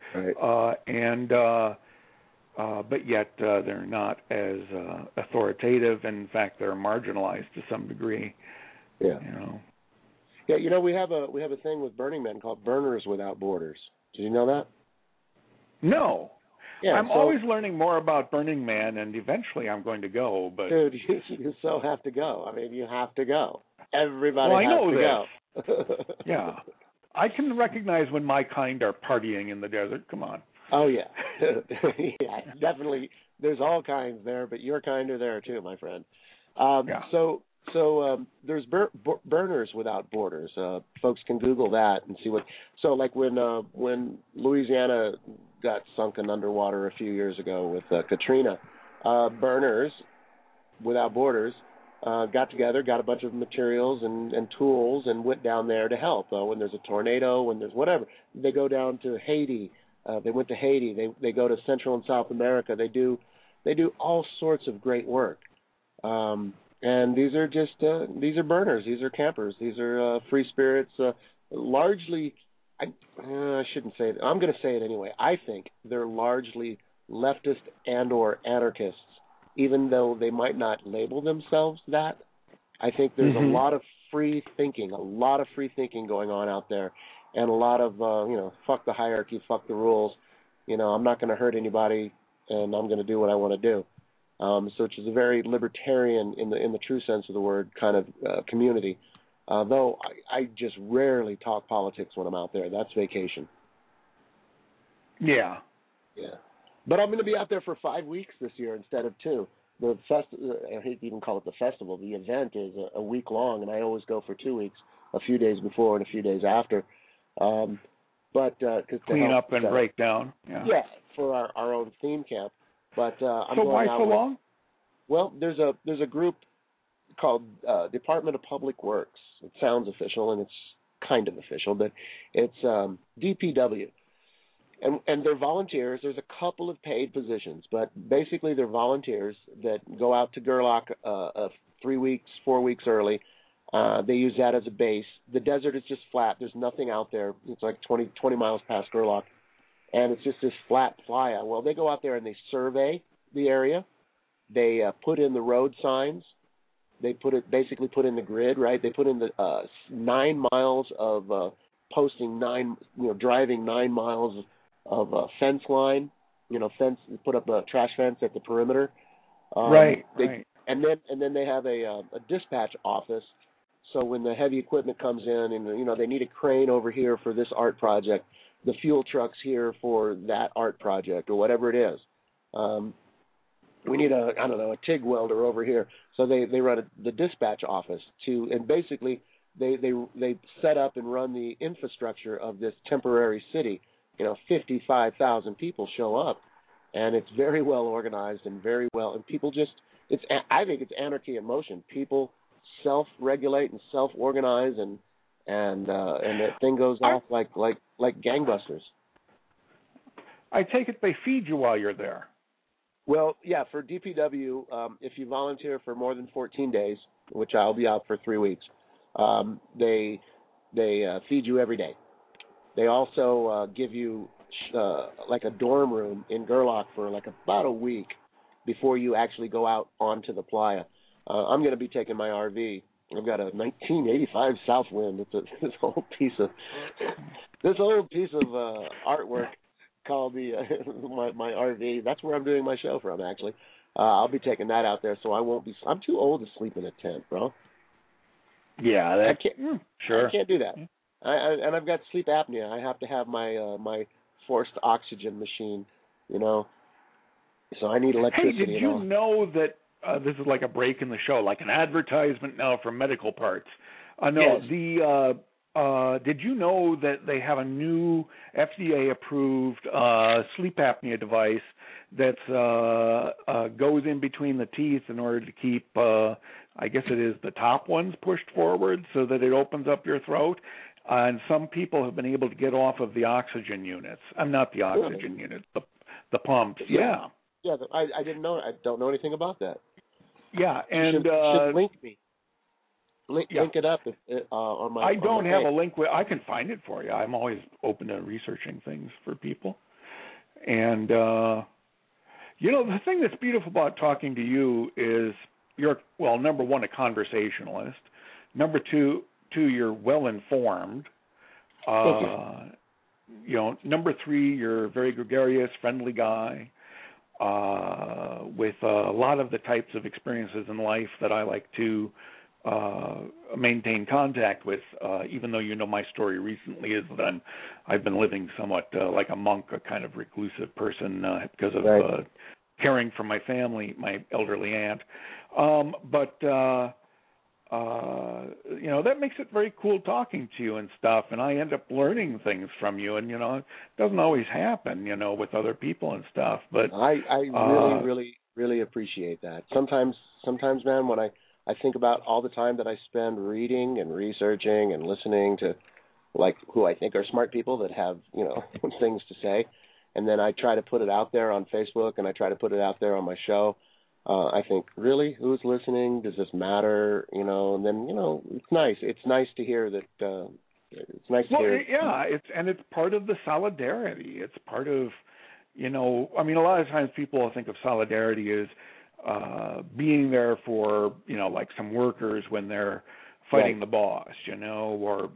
Right. But yet they're not as authoritative. In fact, they're marginalized to some degree. Yeah. Yeah, we have a thing with Burning Man called Burners Without Borders. Did you know that? No. Yeah, I'm always learning more about Burning Man, and eventually I'm going to go. But dude, you so have to go. I mean, you have to go. Everybody I has know to this. go. Yeah. I can recognize when my kind are partying in the desert. Come on. Oh, yeah. Yeah, definitely. There's all kinds there, but your kind are there too, my friend. Yeah. So there's Burners Without Borders. Folks can Google that and see what. So like when Louisiana got sunken underwater a few years ago with Katrina, Burners Without Borders got together, got a bunch of materials and tools, and went down there to help. When there's a tornado, when there's whatever, they go down to Haiti. They went to Haiti. They go to Central and South America. They do all sorts of great work. And these are burners. These are campers. These are free spirits. Largely, I shouldn't say that. I'm going to say it anyway. I think they're largely leftist and/or anarchists, even though they might not label themselves that. I think there's a lot of free thinking going on out there, and a lot of fuck the hierarchy, fuck the rules. I'm not going to hurt anybody, and I'm going to do what I want to do. So which is a very libertarian in the true sense of the word kind of community. Though I just rarely talk politics when I'm out there. That's vacation. Yeah. Yeah. But I'm going to be out there for 5 weeks this year instead of 2. I hate to even call it the festival. The event is a week long, and I always go for 2 weeks, a few days before and a few days after. But clean up and break down. Yeah, for our own theme camp. But I'm so going why out so long? Well, there's a group called Department of Public Works. It sounds official, and it's kind of official, but it's DPW. And they're volunteers. There's a couple of paid positions, but basically they're volunteers that go out to Gerlach 3 weeks, 4 weeks early. They use that as a base. The desert is just flat. There's nothing out there. It's like 20 miles past Gerlach, and it's just this flat playa. Well, they go out there and they survey the area. They put in the road signs. They put in the grid, right? They put in the 9 miles of posting driving 9 miles of fence line, put up a trash fence at the perimeter. Right. And then they have a dispatch office. So when the heavy equipment comes in and, they need a crane over here for this art project, the fuel truck's here for that art project or whatever it is. We need a TIG welder over here. So they run the dispatch office and basically they set up and run the infrastructure of this temporary city. 55,000 people show up, and it's very well organized and very well, and people I think it's anarchy in motion. People self-regulate and self-organize, and that thing goes off like gangbusters. I take it they feed you while you're there. Well, yeah, for DPW, if you volunteer for more than 14 days, which I'll be out for 3 weeks, they feed you every day. They also give you like a dorm room in Gerlach for like about a week before you actually go out onto the playa. I'm going to be taking my RV. I've got a 1985 Southwind. It's this old piece of artwork called my RV. That's where I'm doing my show from, actually. I'll be taking that out there, so I'm too old to sleep in a tent, bro. Yeah, I can't. Sure. I can't do that. And I've got sleep apnea. I have to have my forced oxygen machine, So I need electricity. Hey, did you know that this is like a break in the show, like an advertisement now for medical parts? No, yes. Did you know that they have a new FDA-approved sleep apnea device that goes in between the teeth in order to keep, I guess it is the top ones pushed forward so that it opens up your throat? and some people have been able to get off of the oxygen units. I'm not the oxygen units, the pumps. Yeah. Yeah, I didn't know. I don't know anything about that. Yeah, and you should link me. Link it up on my. I don't my have page. a link. I can find it for you. I'm always open to researching things for people. And the thing that's beautiful about talking to you is you're, well, number one, a conversationalist. Number two, you're well informed. Thank you. Number three, you're a very gregarious, friendly guy with a lot of the types of experiences in life that I like to maintain contact with, even though you know my story recently is that I've been living somewhat like a monk, a kind of reclusive person because of caring for my family, my elderly aunt. But that makes it very cool talking to you and stuff, and I end up learning things from you, and, it doesn't always happen, with other people and stuff. But I really, really appreciate that. Sometimes, man, when I think about all the time that I spend reading and researching and listening to, like, who I think are smart people that have, things to say, and then I try to put it out there on Facebook and I try to put it out there on my show, I think, really, who's listening? Does this matter? And then, it's nice. It's nice to hear that. It's nice to hear. Yeah, it's part of the solidarity. It's part of, a lot of times people think of solidarity as being there for, like some workers when they're fighting the boss, or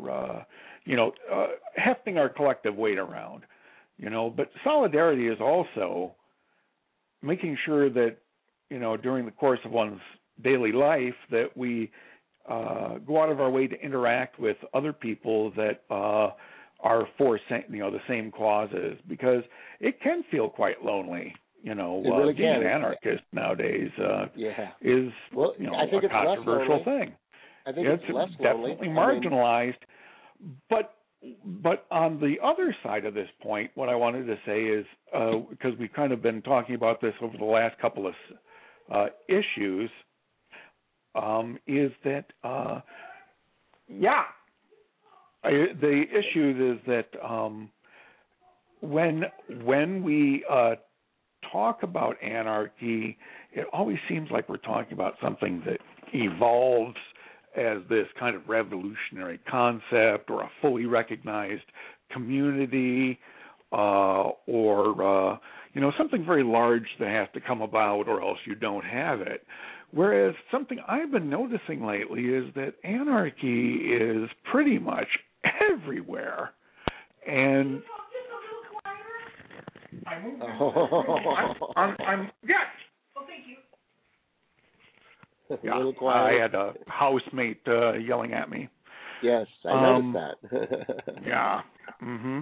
hefting our collective weight around, But solidarity is also making sure that, during the course of one's daily life that we go out of our way to interact with other people that are for, the same causes, because it can feel quite lonely. Really being can. an anarchist nowadays is I think a controversial thing. I think it's less lonely. Definitely marginalized. But on the other side of this point, what I wanted to say is, because we've kind of been talking about this over the last couple of issues, is that the issue is that when we talk about anarchy, it always seems like we're talking about something that evolves as this kind of revolutionary concept or a fully recognized community or something very large that has to come about or else you don't have it. Whereas something I've been noticing lately is that anarchy is pretty much everywhere. And I'm yes. Well, thank you. Yeah, I had a housemate yelling at me. Yes, I noticed that. Yeah. Mm-hmm.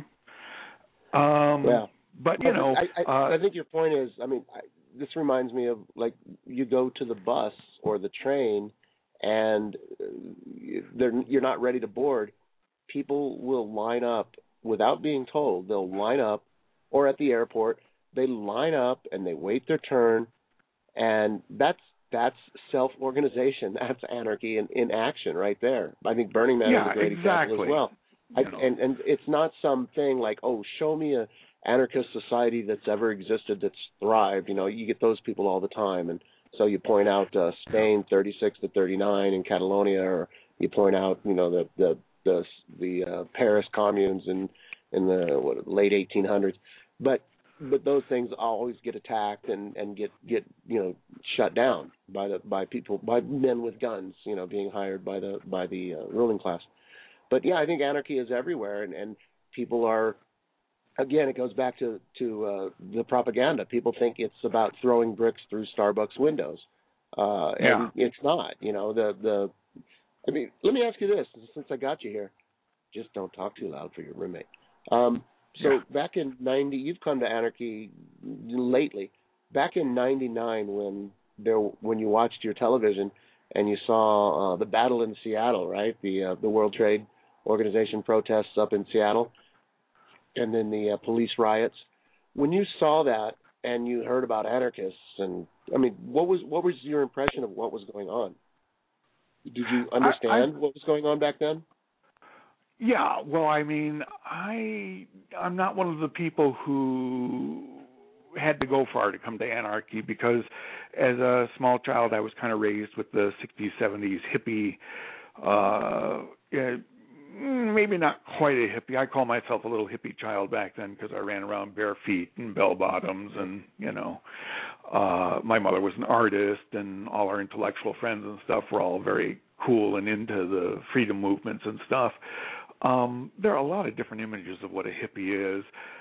But I think your point is. This reminds me of, like, you go to the bus or the train, and you're not ready to board. People will line up without being told. They'll line up, or at the airport, they line up and they wait their turn, and that's self-organization. That's anarchy in action right there. I think Burning Man is a great example as well. And it's not something like, show me a anarchist society that's ever existed that's thrived. You get those people all the time, and so you point out Spain 36 to 39 in Catalonia, or you point out the Paris communes in the late 1800s, but those things always get attacked and get shut down by people, by men with guns, being hired by the ruling class. But yeah, I think anarchy is everywhere, and people are. Again, it goes back to the propaganda. People think it's about throwing bricks through Starbucks windows, and it's not. Let me ask you this, since I got you here, just don't talk too loud for your roommate. Back in '90, you've come to anarchy lately. Back in '99, when you watched your television and you saw the battle in Seattle, right? The World Trade Organization protests up in Seattle. And then the police riots. When you saw that and you heard about anarchists, and what was your impression of what was going on? Did you understand what was going on back then? Yeah, well, I mean, I'm not one of the people who had to go far to come to anarchy, because as a small child I was kind of raised with the 60s, 70s hippie, maybe not quite a hippie. I call myself a little hippie child back then because I ran around bare feet and bell bottoms, and my mother was an artist, and all our intellectual friends and stuff were all very cool and into the freedom movements and stuff. There are a lot of different images of what a hippie is.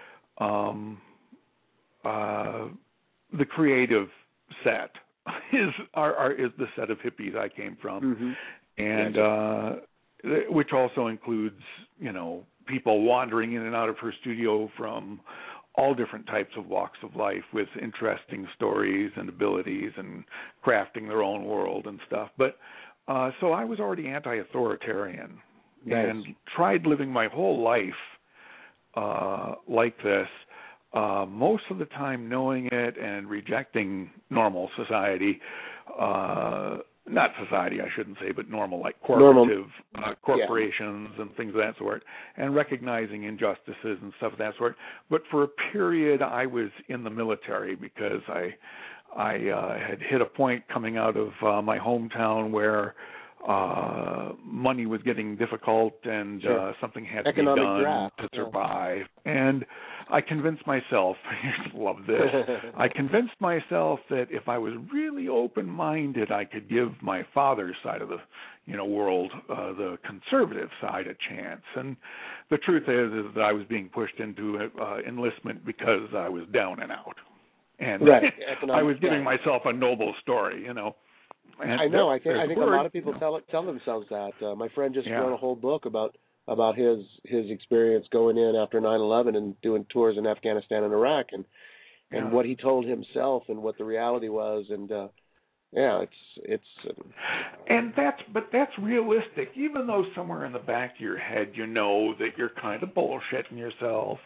The creative set is the set of hippies I came from, and which also includes, people wandering in and out of her studio from all different types of walks of life with interesting stories and abilities and crafting their own world and stuff. But so I was already anti-authoritarian and tried living my whole life like this. Most of the time knowing it and rejecting normal society, not society, I shouldn't say, but normal, like corporative corporations and things of that sort, and recognizing injustices and stuff of that sort. But for a period, I was in the military because I had hit a point coming out of my hometown where money was getting difficult, and something had to be done to survive. And I convinced myself, I love this, I convinced myself that if I was really open-minded, I could give my father's side of the world, the conservative side, a chance. And the truth is that I was being pushed into enlistment because I was down and out. And I was giving myself a noble story, And I know. I think a lot of people tell themselves that. My friend just wrote a whole book about his experience going in after 9/11 and doing tours in Afghanistan and Iraq, and what he told himself and what the reality was, and it's. And that's realistic, even though somewhere in the back of your head you know that you're kind of bullshitting yourself.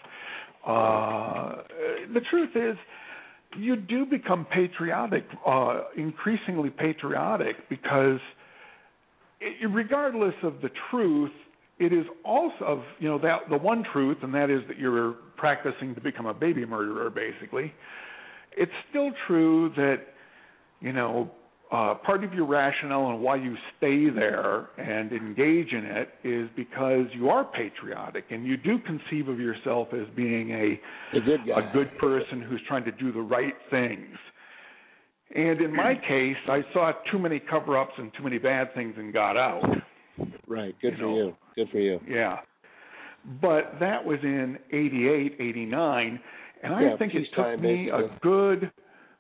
The truth is, you do become patriotic, increasingly patriotic, because regardless of the truth, it is also that the one truth, and that is that you're practicing to become a baby murderer, basically. It's still true that part of your rationale and why you stay there and engage in it is because you are patriotic, and you do conceive of yourself as being a good person who's trying to do the right things. And in my case, I saw too many cover-ups and too many bad things and got out. Right. Good for you. Good for you. Yeah. But that was in 88, 89, and I think it took me a good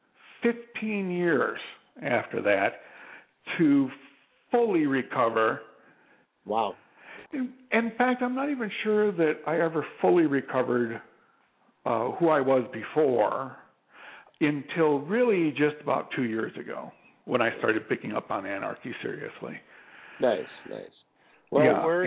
15 years after that to fully recover. Wow. In fact, I'm not even sure that I ever fully recovered who I was before until really just about 2 years ago, when I started picking up on anarchy seriously. Nice. Well,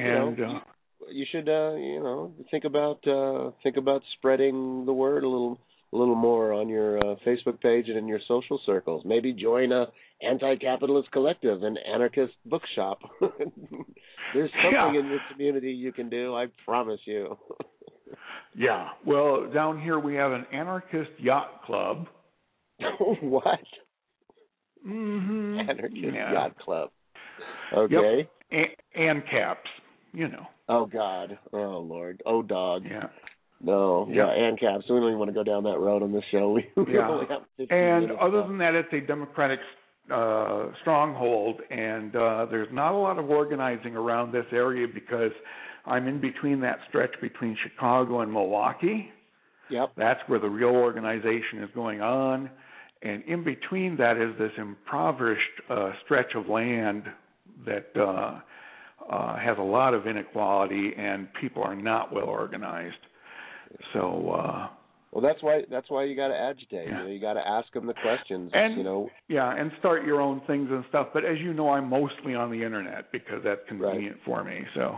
you should think about spreading the word a little more on your Facebook page and in your social circles. Maybe join a anti-capitalist collective, an anarchist bookshop. There's something in this community you can do, I promise you. Yeah. Well, down here we have an anarchist yacht club. What? Mm-hmm. Anarchist yacht club. Okay. Yep. And caps, Oh, God. Oh, Lord. Oh, dog. Yeah. No. Yeah, and caps. We don't even want to go down that road on this show. We only have 15 and minutes other left. than that, it's a Democratic stronghold, and there's not a lot of organizing around this area because I'm in between that stretch between Chicago and Milwaukee. Yep. That's where the real organization is going on. And in between that is this impoverished stretch of land that has a lot of inequality, and people are not well organized. So, well, that's why you got to agitate. Yeah. You got to ask them the questions. And and start your own things and stuff. But as you know, I'm mostly on the internet because that's convenient for me. So,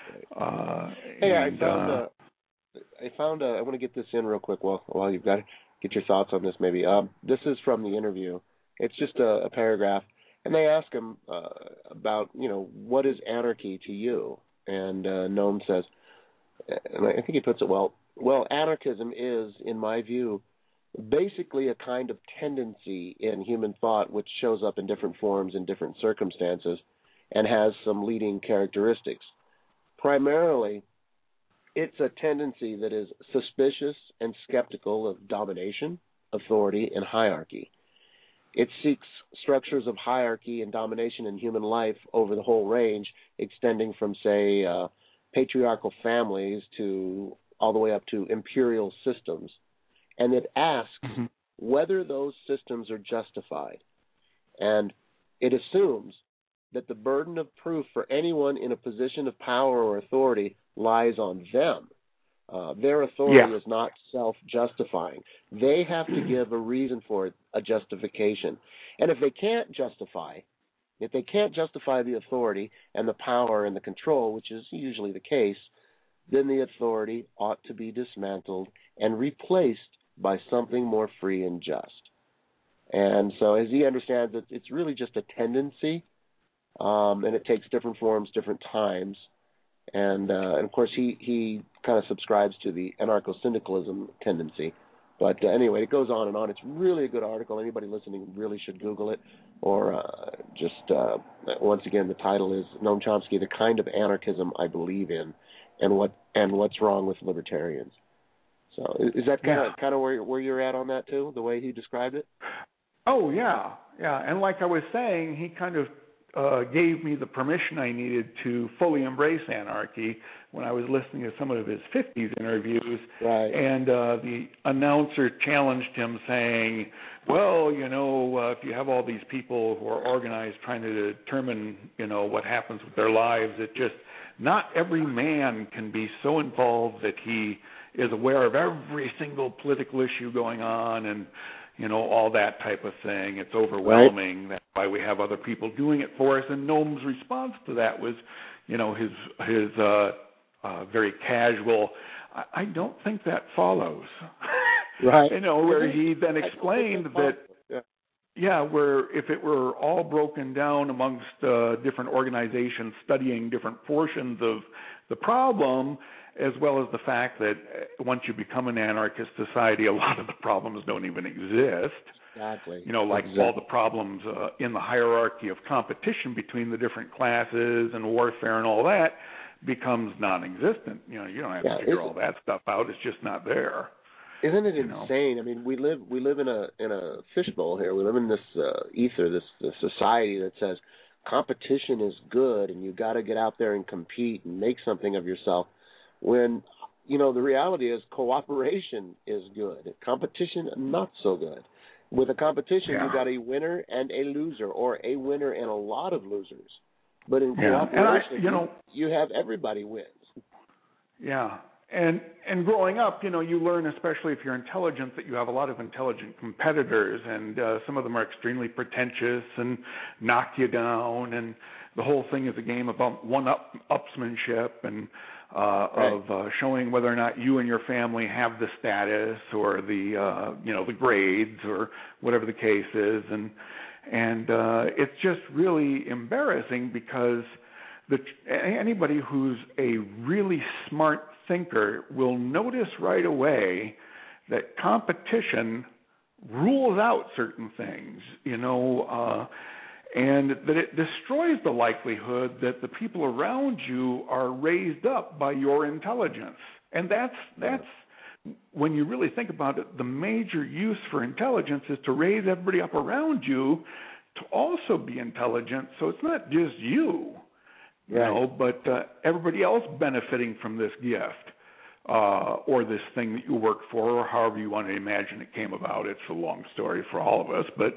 I found. I want to get this in real quick. While you've got to get your thoughts on this, maybe. This is from the interview. It's just a paragraph. And they ask him about, what is anarchy to you? And Noam says, and I think he puts it well, anarchism is, in my view, basically a kind of tendency in human thought which shows up in different forms in different circumstances and has some leading characteristics. Primarily, it's a tendency that is suspicious and skeptical of domination, authority, and hierarchy. It seeks structures of hierarchy and domination in human life over the whole range, extending from, say, patriarchal families to all the way up to imperial systems. And it asks whether those systems are justified. And it assumes that the burden of proof for anyone in a position of power or authority lies on them. Their authority is not self-justifying. They have to give a reason for it, a justification. And if they can't justify the authority and the power and the control, which is usually the case, then the authority ought to be dismantled and replaced by something more free and just. And so as he understands it, it's really just a tendency, and it takes different forms, different times. And of course, he kind of subscribes to the anarcho-syndicalism tendency. But anyway, it goes on and on. It's really a good article. Anybody listening really should Google it. Or once again, the title is Noam Chomsky, The Kind of Anarchism I Believe In, and What's Wrong with Libertarians. So is that kind of where you're at on that too, the way he described it? Oh, yeah. And like I was saying, he kind of gave me the permission I needed to fully embrace anarchy when I was listening to some of his 50s interviews. Right. And the announcer challenged him saying, well, if you have all these people who are organized trying to determine, what happens with their lives, it just, not every man can be so involved that he is aware of every single political issue going on and, all that type of thing. It's overwhelming. Right. That's why we have other people doing it for us. And Noam's response to that was, his very casual, I don't think that follows. Right. Where he then explained that, where if it were all broken down amongst different organizations studying different portions of the problem, as well as the fact that once you become an anarchist society, a lot of the problems don't even exist. Exactly. All the problems in the hierarchy of competition between the different classes and warfare and all that becomes non-existent. You don't have to figure all that stuff out. It's just not there. Isn't it insane? I mean, we live in a fishbowl here. We live in this ether, this society that says competition is good and you got to get out there and compete and make something of yourself. When, the reality is cooperation is good. Competition, not so good. With a competition, you got a winner and a loser, or a winner and a lot of losers. But in cooperation, you have everybody wins. Yeah. And growing up, you learn, especially if you're intelligent, that you have a lot of intelligent competitors, and some of them are extremely pretentious and knock you down, and the whole thing is a game about one-upsmanship and of showing whether or not you and your family have the status or the the grades or whatever the case is, and it's just really embarrassing because anybody who's a really smart thinker will notice right away that competition rules out certain things, and that it destroys the likelihood that the people around you are raised up by your intelligence. And that's when you really think about it, the major use for intelligence is to raise everybody up around you to also be intelligent, so it's not just you, but everybody else benefiting from this gift or this thing that you work for, or however you want to imagine it came about. It's a long story for all of us, but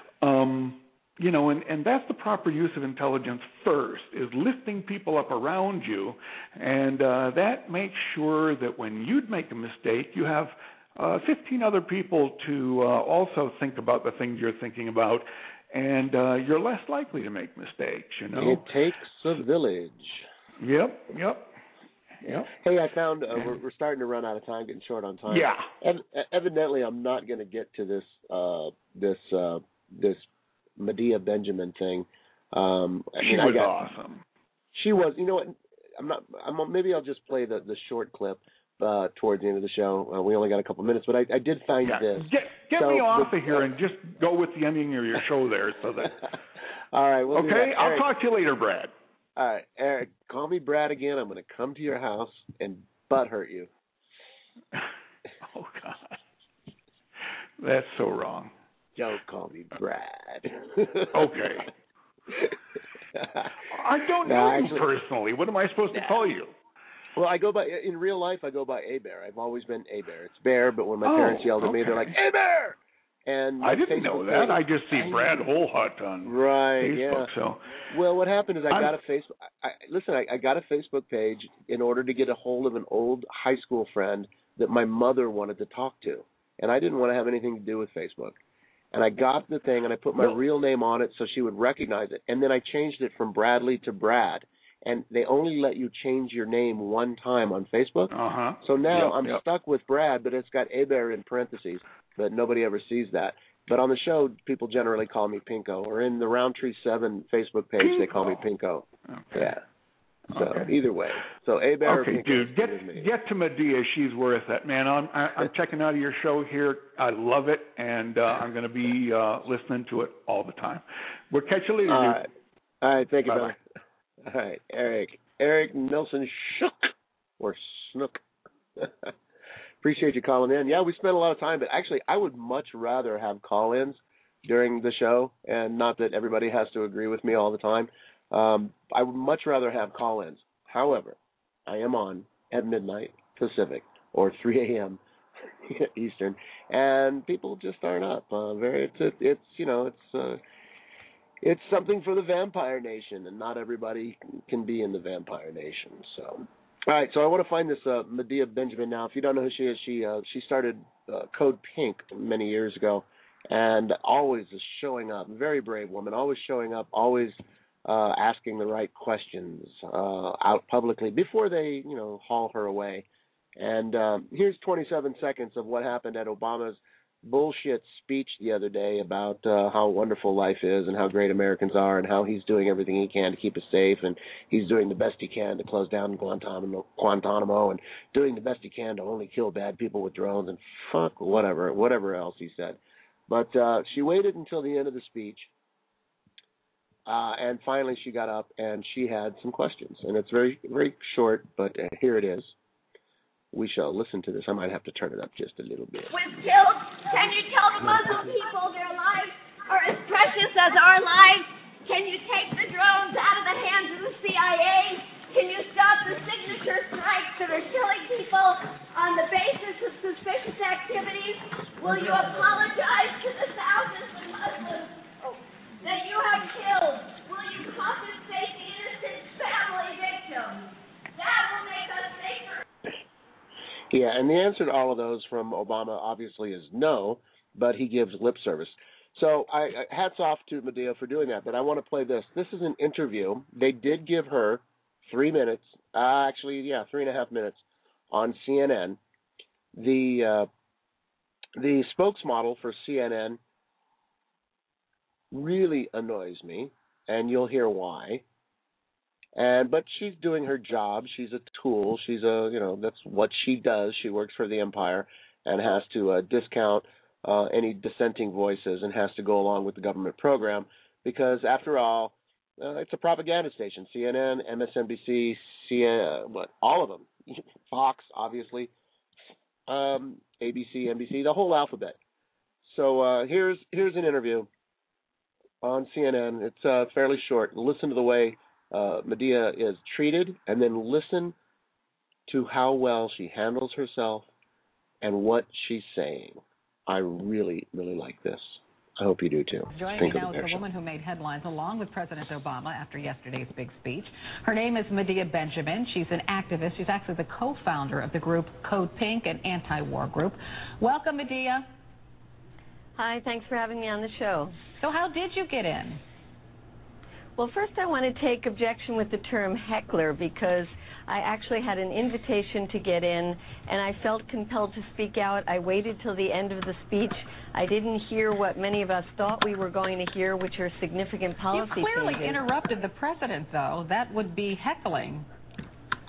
and that's the proper use of intelligence first, is lifting people up around you, and that makes sure that when you'd make a mistake, you have 15 other people to also think about the things you're thinking about, and you're less likely to make mistakes, It takes a village. Yep. Hey, I found we're starting to run out of time, getting short on time. Yeah. Evidently, I'm not going to get to this Medea Benjamin thing. She was awesome. She was. You know what? Maybe I'll just play the short clip towards the end of the show. We only got a couple minutes, but I did find this. Get me off of here and just go with the ending of your show there, so that. All right. We'll okay. I'll talk to you later, Brad. All right, Eric. Call me Brad again. I'm going to come to your house and butt hurt you. Oh God, that's so wrong. Don't call me Brad. Okay. I don't know you personally. What am I supposed to call you? Well, I go by, in real life, I go by A-Bear. I've always been A-Bear. It's Bear, but when my parents yelled at me, they're like, A-Bear! And I didn't know that. I just see Brad Holhut on Facebook. So. Well, what happened is I got a Facebook. I got a Facebook page in order to get a hold of an old high school friend that my mother wanted to talk to, and I didn't want to have anything to do with Facebook. And I got the thing, and I put my real name on it so she would recognize it. And then I changed it from Bradley to Brad. And they only let you change your name one time on Facebook. So now I'm stuck with Brad, but it's got A-Bear in parentheses, but nobody ever sees that. But on the show, people generally call me Pinko, or in the Roundtree 7 Facebook page, they call me Pinko. Okay. Yeah. So either way. So A-Bear or Pinko. Dude, get to Medea. She's worth it, man. I'm checking out of your show here. I love it, and I'm going to be listening to it all the time. We'll catch you later, dude. All right. Thank you, Bye-bye. brother. All right, Eric Nelson Shook, or Snook. Appreciate you calling in. Yeah, we spent a lot of time, but actually I would much rather have call-ins during the show, and not that everybody has to agree with me all the time. I would much rather have call-ins. However, I am on at midnight Pacific or 3 a.m. Eastern, and people just aren't up. It's something for the Vampire Nation, and not everybody can be in the Vampire Nation. So, all right. So I want to find this Medea Benjamin now. If you don't know who she is, she started Code Pink many years ago, and always is showing up. Very brave woman, always showing up, always asking the right questions out publicly before they, haul her away. And here's 27 seconds of what happened at Obama's bullshit speech the other day about how wonderful life is and how great Americans are and how he's doing everything he can to keep us safe, and he's doing the best he can to close down Guantanamo and doing the best he can to only kill bad people with drones and fuck whatever else he said. But she waited until the end of the speech, and finally she got up and she had some questions. And it's very, very short, but here it is. We shall listen to this. I might have to turn it up just a little bit. Was killed. Can you tell the Muslim people their lives are as precious as our lives? Can you take the drones out of the hands of the CIA? Can you stop the signature strikes that are killing people on the basis of suspicious activities? Will you apologize to the thousands of Muslims that you have killed? Will you compensate the innocent family victims? That will make us safer. Yeah, and the answer to all of those from Obama obviously is no, but he gives lip service. So hats off to Medea for doing that, but I want to play this. This is an interview. They did give her 3 minutes, 3.5 minutes on CNN. The spokesmodel for CNN really annoys me, and you'll hear why. But she's doing her job. She's a tool. She's that's what she does. She works for the empire and has to discount any dissenting voices and has to go along with the government program because, after all, it's a propaganda station. CNN, MSNBC, all of them. Fox, obviously, ABC, NBC, the whole alphabet. So here's an interview on CNN. It's fairly short. Listen to the way Medea is treated, and then listen to how well she handles herself and what she's saying. I really, really like this. I hope you do too. Joining me now is the woman who made headlines along with President Obama after yesterday's big speech. Her name is Medea Benjamin. She's an activist. She's actually the co-founder of the group Code Pink, an anti-war group. Welcome, Medea. Hi, thanks for having me on the show. So how did you get in? Well, first I want to take objection with the term heckler because I actually had an invitation to get in and I felt compelled to speak out. I waited till the end of the speech. I didn't hear what many of us thought we were going to hear, which are significant policy changes. You clearly interrupted the president, though. That would be heckling.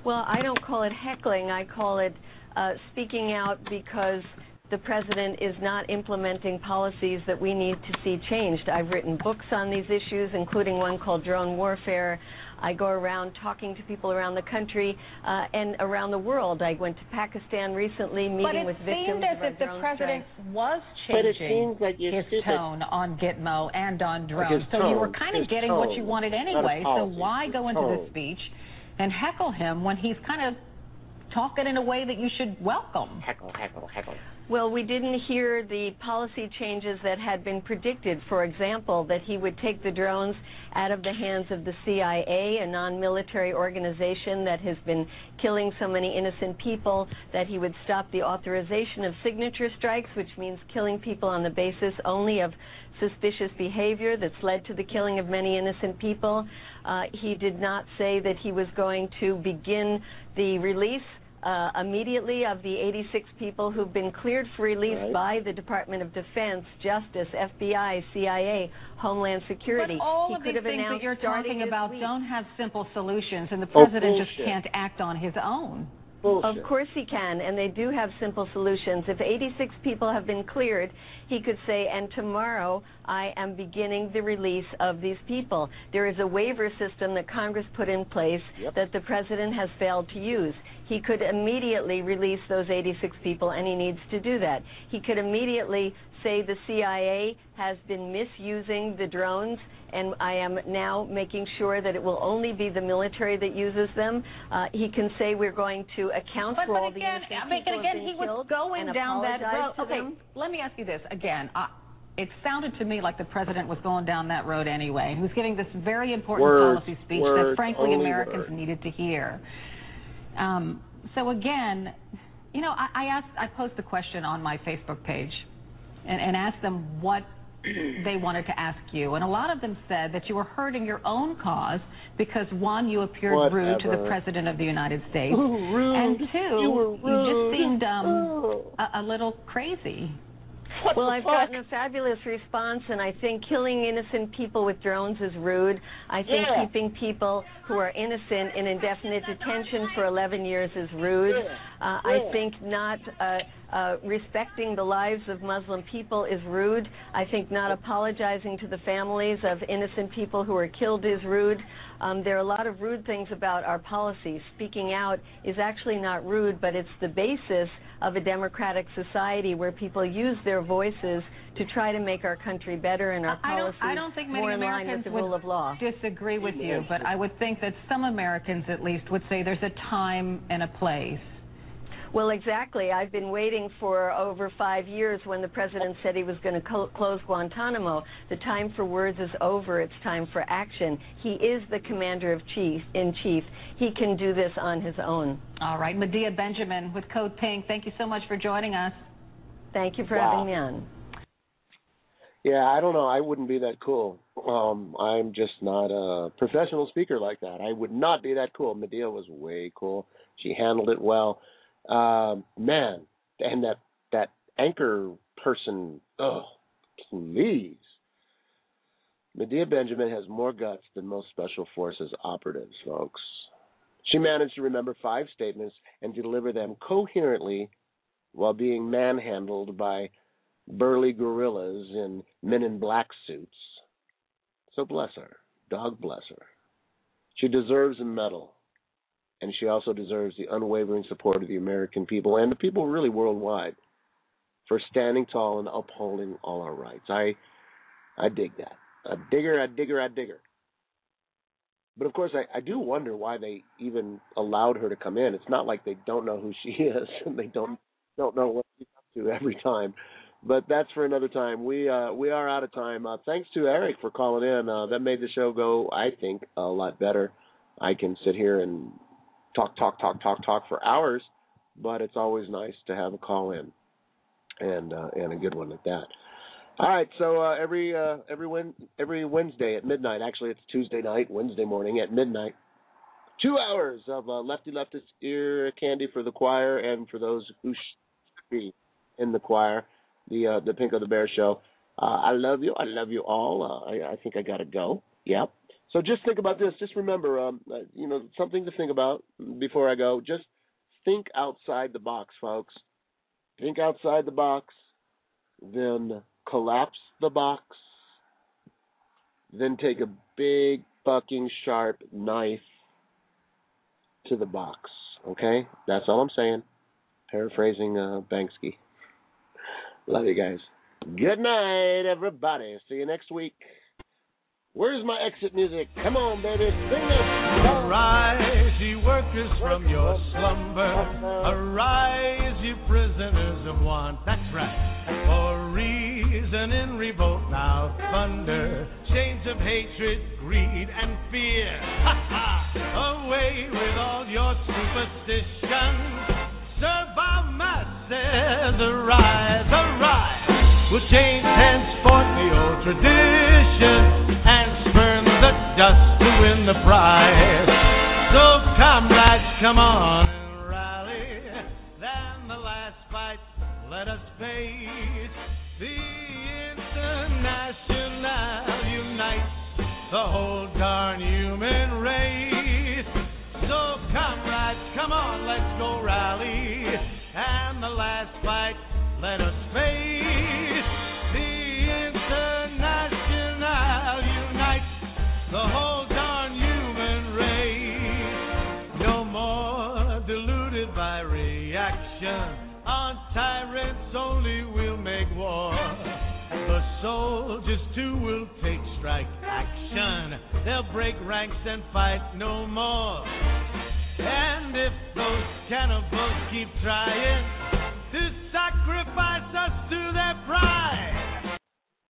Well, I don't call it heckling. I call it speaking out because the president is not implementing policies that we need to see changed. I've written books on these issues, including one called Drone Warfare. I go around talking to people around the country and around the world. I went to Pakistan recently, meeting with victims of our drone strikes. But it seemed as if the president was changing his tone on Gitmo and on drones. So you were kind of getting what you wanted anyway. So why go into the speech and heckle him when he's kind of talking in a way that you should welcome? Heckle. Well, we didn't hear the policy changes that had been predicted. For example, that he would take the drones out of the hands of the CIA, a non-military organization that has been killing so many innocent people, that he would stop the authorization of signature strikes, which means killing people on the basis only of suspicious behavior that's led to the killing of many innocent people. He did not say that he was going to begin the release immediately of the 86 people who've been cleared for release by the Department of Defense, Justice, FBI, CIA, Homeland Security. But all of these things that you're talking about don't have simple solutions, and the president just can't act on his own. Of course he can, and they do have simple solutions. If 86 people have been cleared, he could say, and tomorrow I am beginning the release of these people. There is a waiver system that Congress put in place that the president has failed to use. He could immediately release those 86 people, and he needs to do that. He could immediately say the CIA has been misusing the drones, and I am now making sure that it will only be the military that uses them. He can say we're going to account for all the innocent people who have been killed. He was going down that road. Okay, let me ask you this again. It sounded to me like the president was going down that road anyway. He was giving this very important policy speech that, frankly, Americans needed to hear. So again, you know, I posed the question on my Facebook page and asked them what they wanted to ask you, and a lot of them said that you were hurting your own cause because, one, you appeared rude to the President of the United States, and two, you just seemed a little crazy. Well, I've gotten a fabulous response, and I think killing innocent people with drones is rude. I think keeping people who are innocent in indefinite detention for 11 years is rude. I think not respecting the lives of Muslim people is rude. I think not apologizing to the families of innocent people who are killed is rude. There are a lot of rude things about our policies. Speaking out is actually not rude, but it's the basis of a democratic society where people use their voices to try to make our country better and our policies more in line with the rule of law. I don't think many Americans would disagree with you, but I would think that some Americans at least would say there's a time and a place. Well, exactly. I've been waiting for over 5 years when the president said he was going to close Guantanamo. The time for words is over. It's time for action. He is the commander-in-chief. He can do this on his own. All right. Medea Benjamin with Code Pink, thank you so much for joining us. Thank you for having me on. Yeah, I don't know. I wouldn't be that cool. I'm just not a professional speaker like that. I would not be that cool. Medea was way cool. She handled it well. Man, and that anchor person, please. Medea Benjamin has more guts than most Special Forces operatives, folks. She managed to remember 5 statements and deliver them coherently while being manhandled by burly gorillas in men in black suits. So bless her. Dog bless her. She deserves a medal. And she also deserves the unwavering support of the American people and the people really worldwide for standing tall and upholding all our rights. I dig that. I dig her. But, of course, I do wonder why they even allowed her to come in. It's not like they don't know who she is and they don't know what she's up to every time. But that's for another time. We are out of time. Thanks to Eric for calling in. That made the show go, I think, a lot better. I can sit here and talk for hours, but it's always nice to have a call in, and a good one at that. All right, so every Wednesday at midnight, actually it's Tuesday night, Wednesday morning at midnight, 2 hours of leftist ear candy for the choir and for those who should be in the choir, the Pink of the Bear show. I love you all. I think I gotta go. Yep. So just think about this. Just remember, something to think about before I go. Just think outside the box, folks. Think outside the box, then collapse the box, then take a big fucking sharp knife to the box. Okay? That's all I'm saying. Paraphrasing Banksy. Love you guys. Good night, everybody. See you next week. Where's my exit music? Come on, baby, sing it. Arise, ye workers, from your slumber. Arise, ye prisoners of want. That's right. For reason in revolt now thunder. Chains of hatred, greed, and fear. Away with all your superstitions. Serve our masses. Arise, arise. We'll change henceforth the old tradition and spurn the dust to win the prize. So comrades, come on and rally. Then the last fight, let us face. The International unites the whole darn human race. So comrades, come on, let's go rally. And the last fight, let us face. The whole darn human race. No more deluded by reaction. On tyrants only will make war. The soldiers too will take strike action. They'll break ranks and fight no more. And if those cannibals keep trying to sacrifice us to their pride,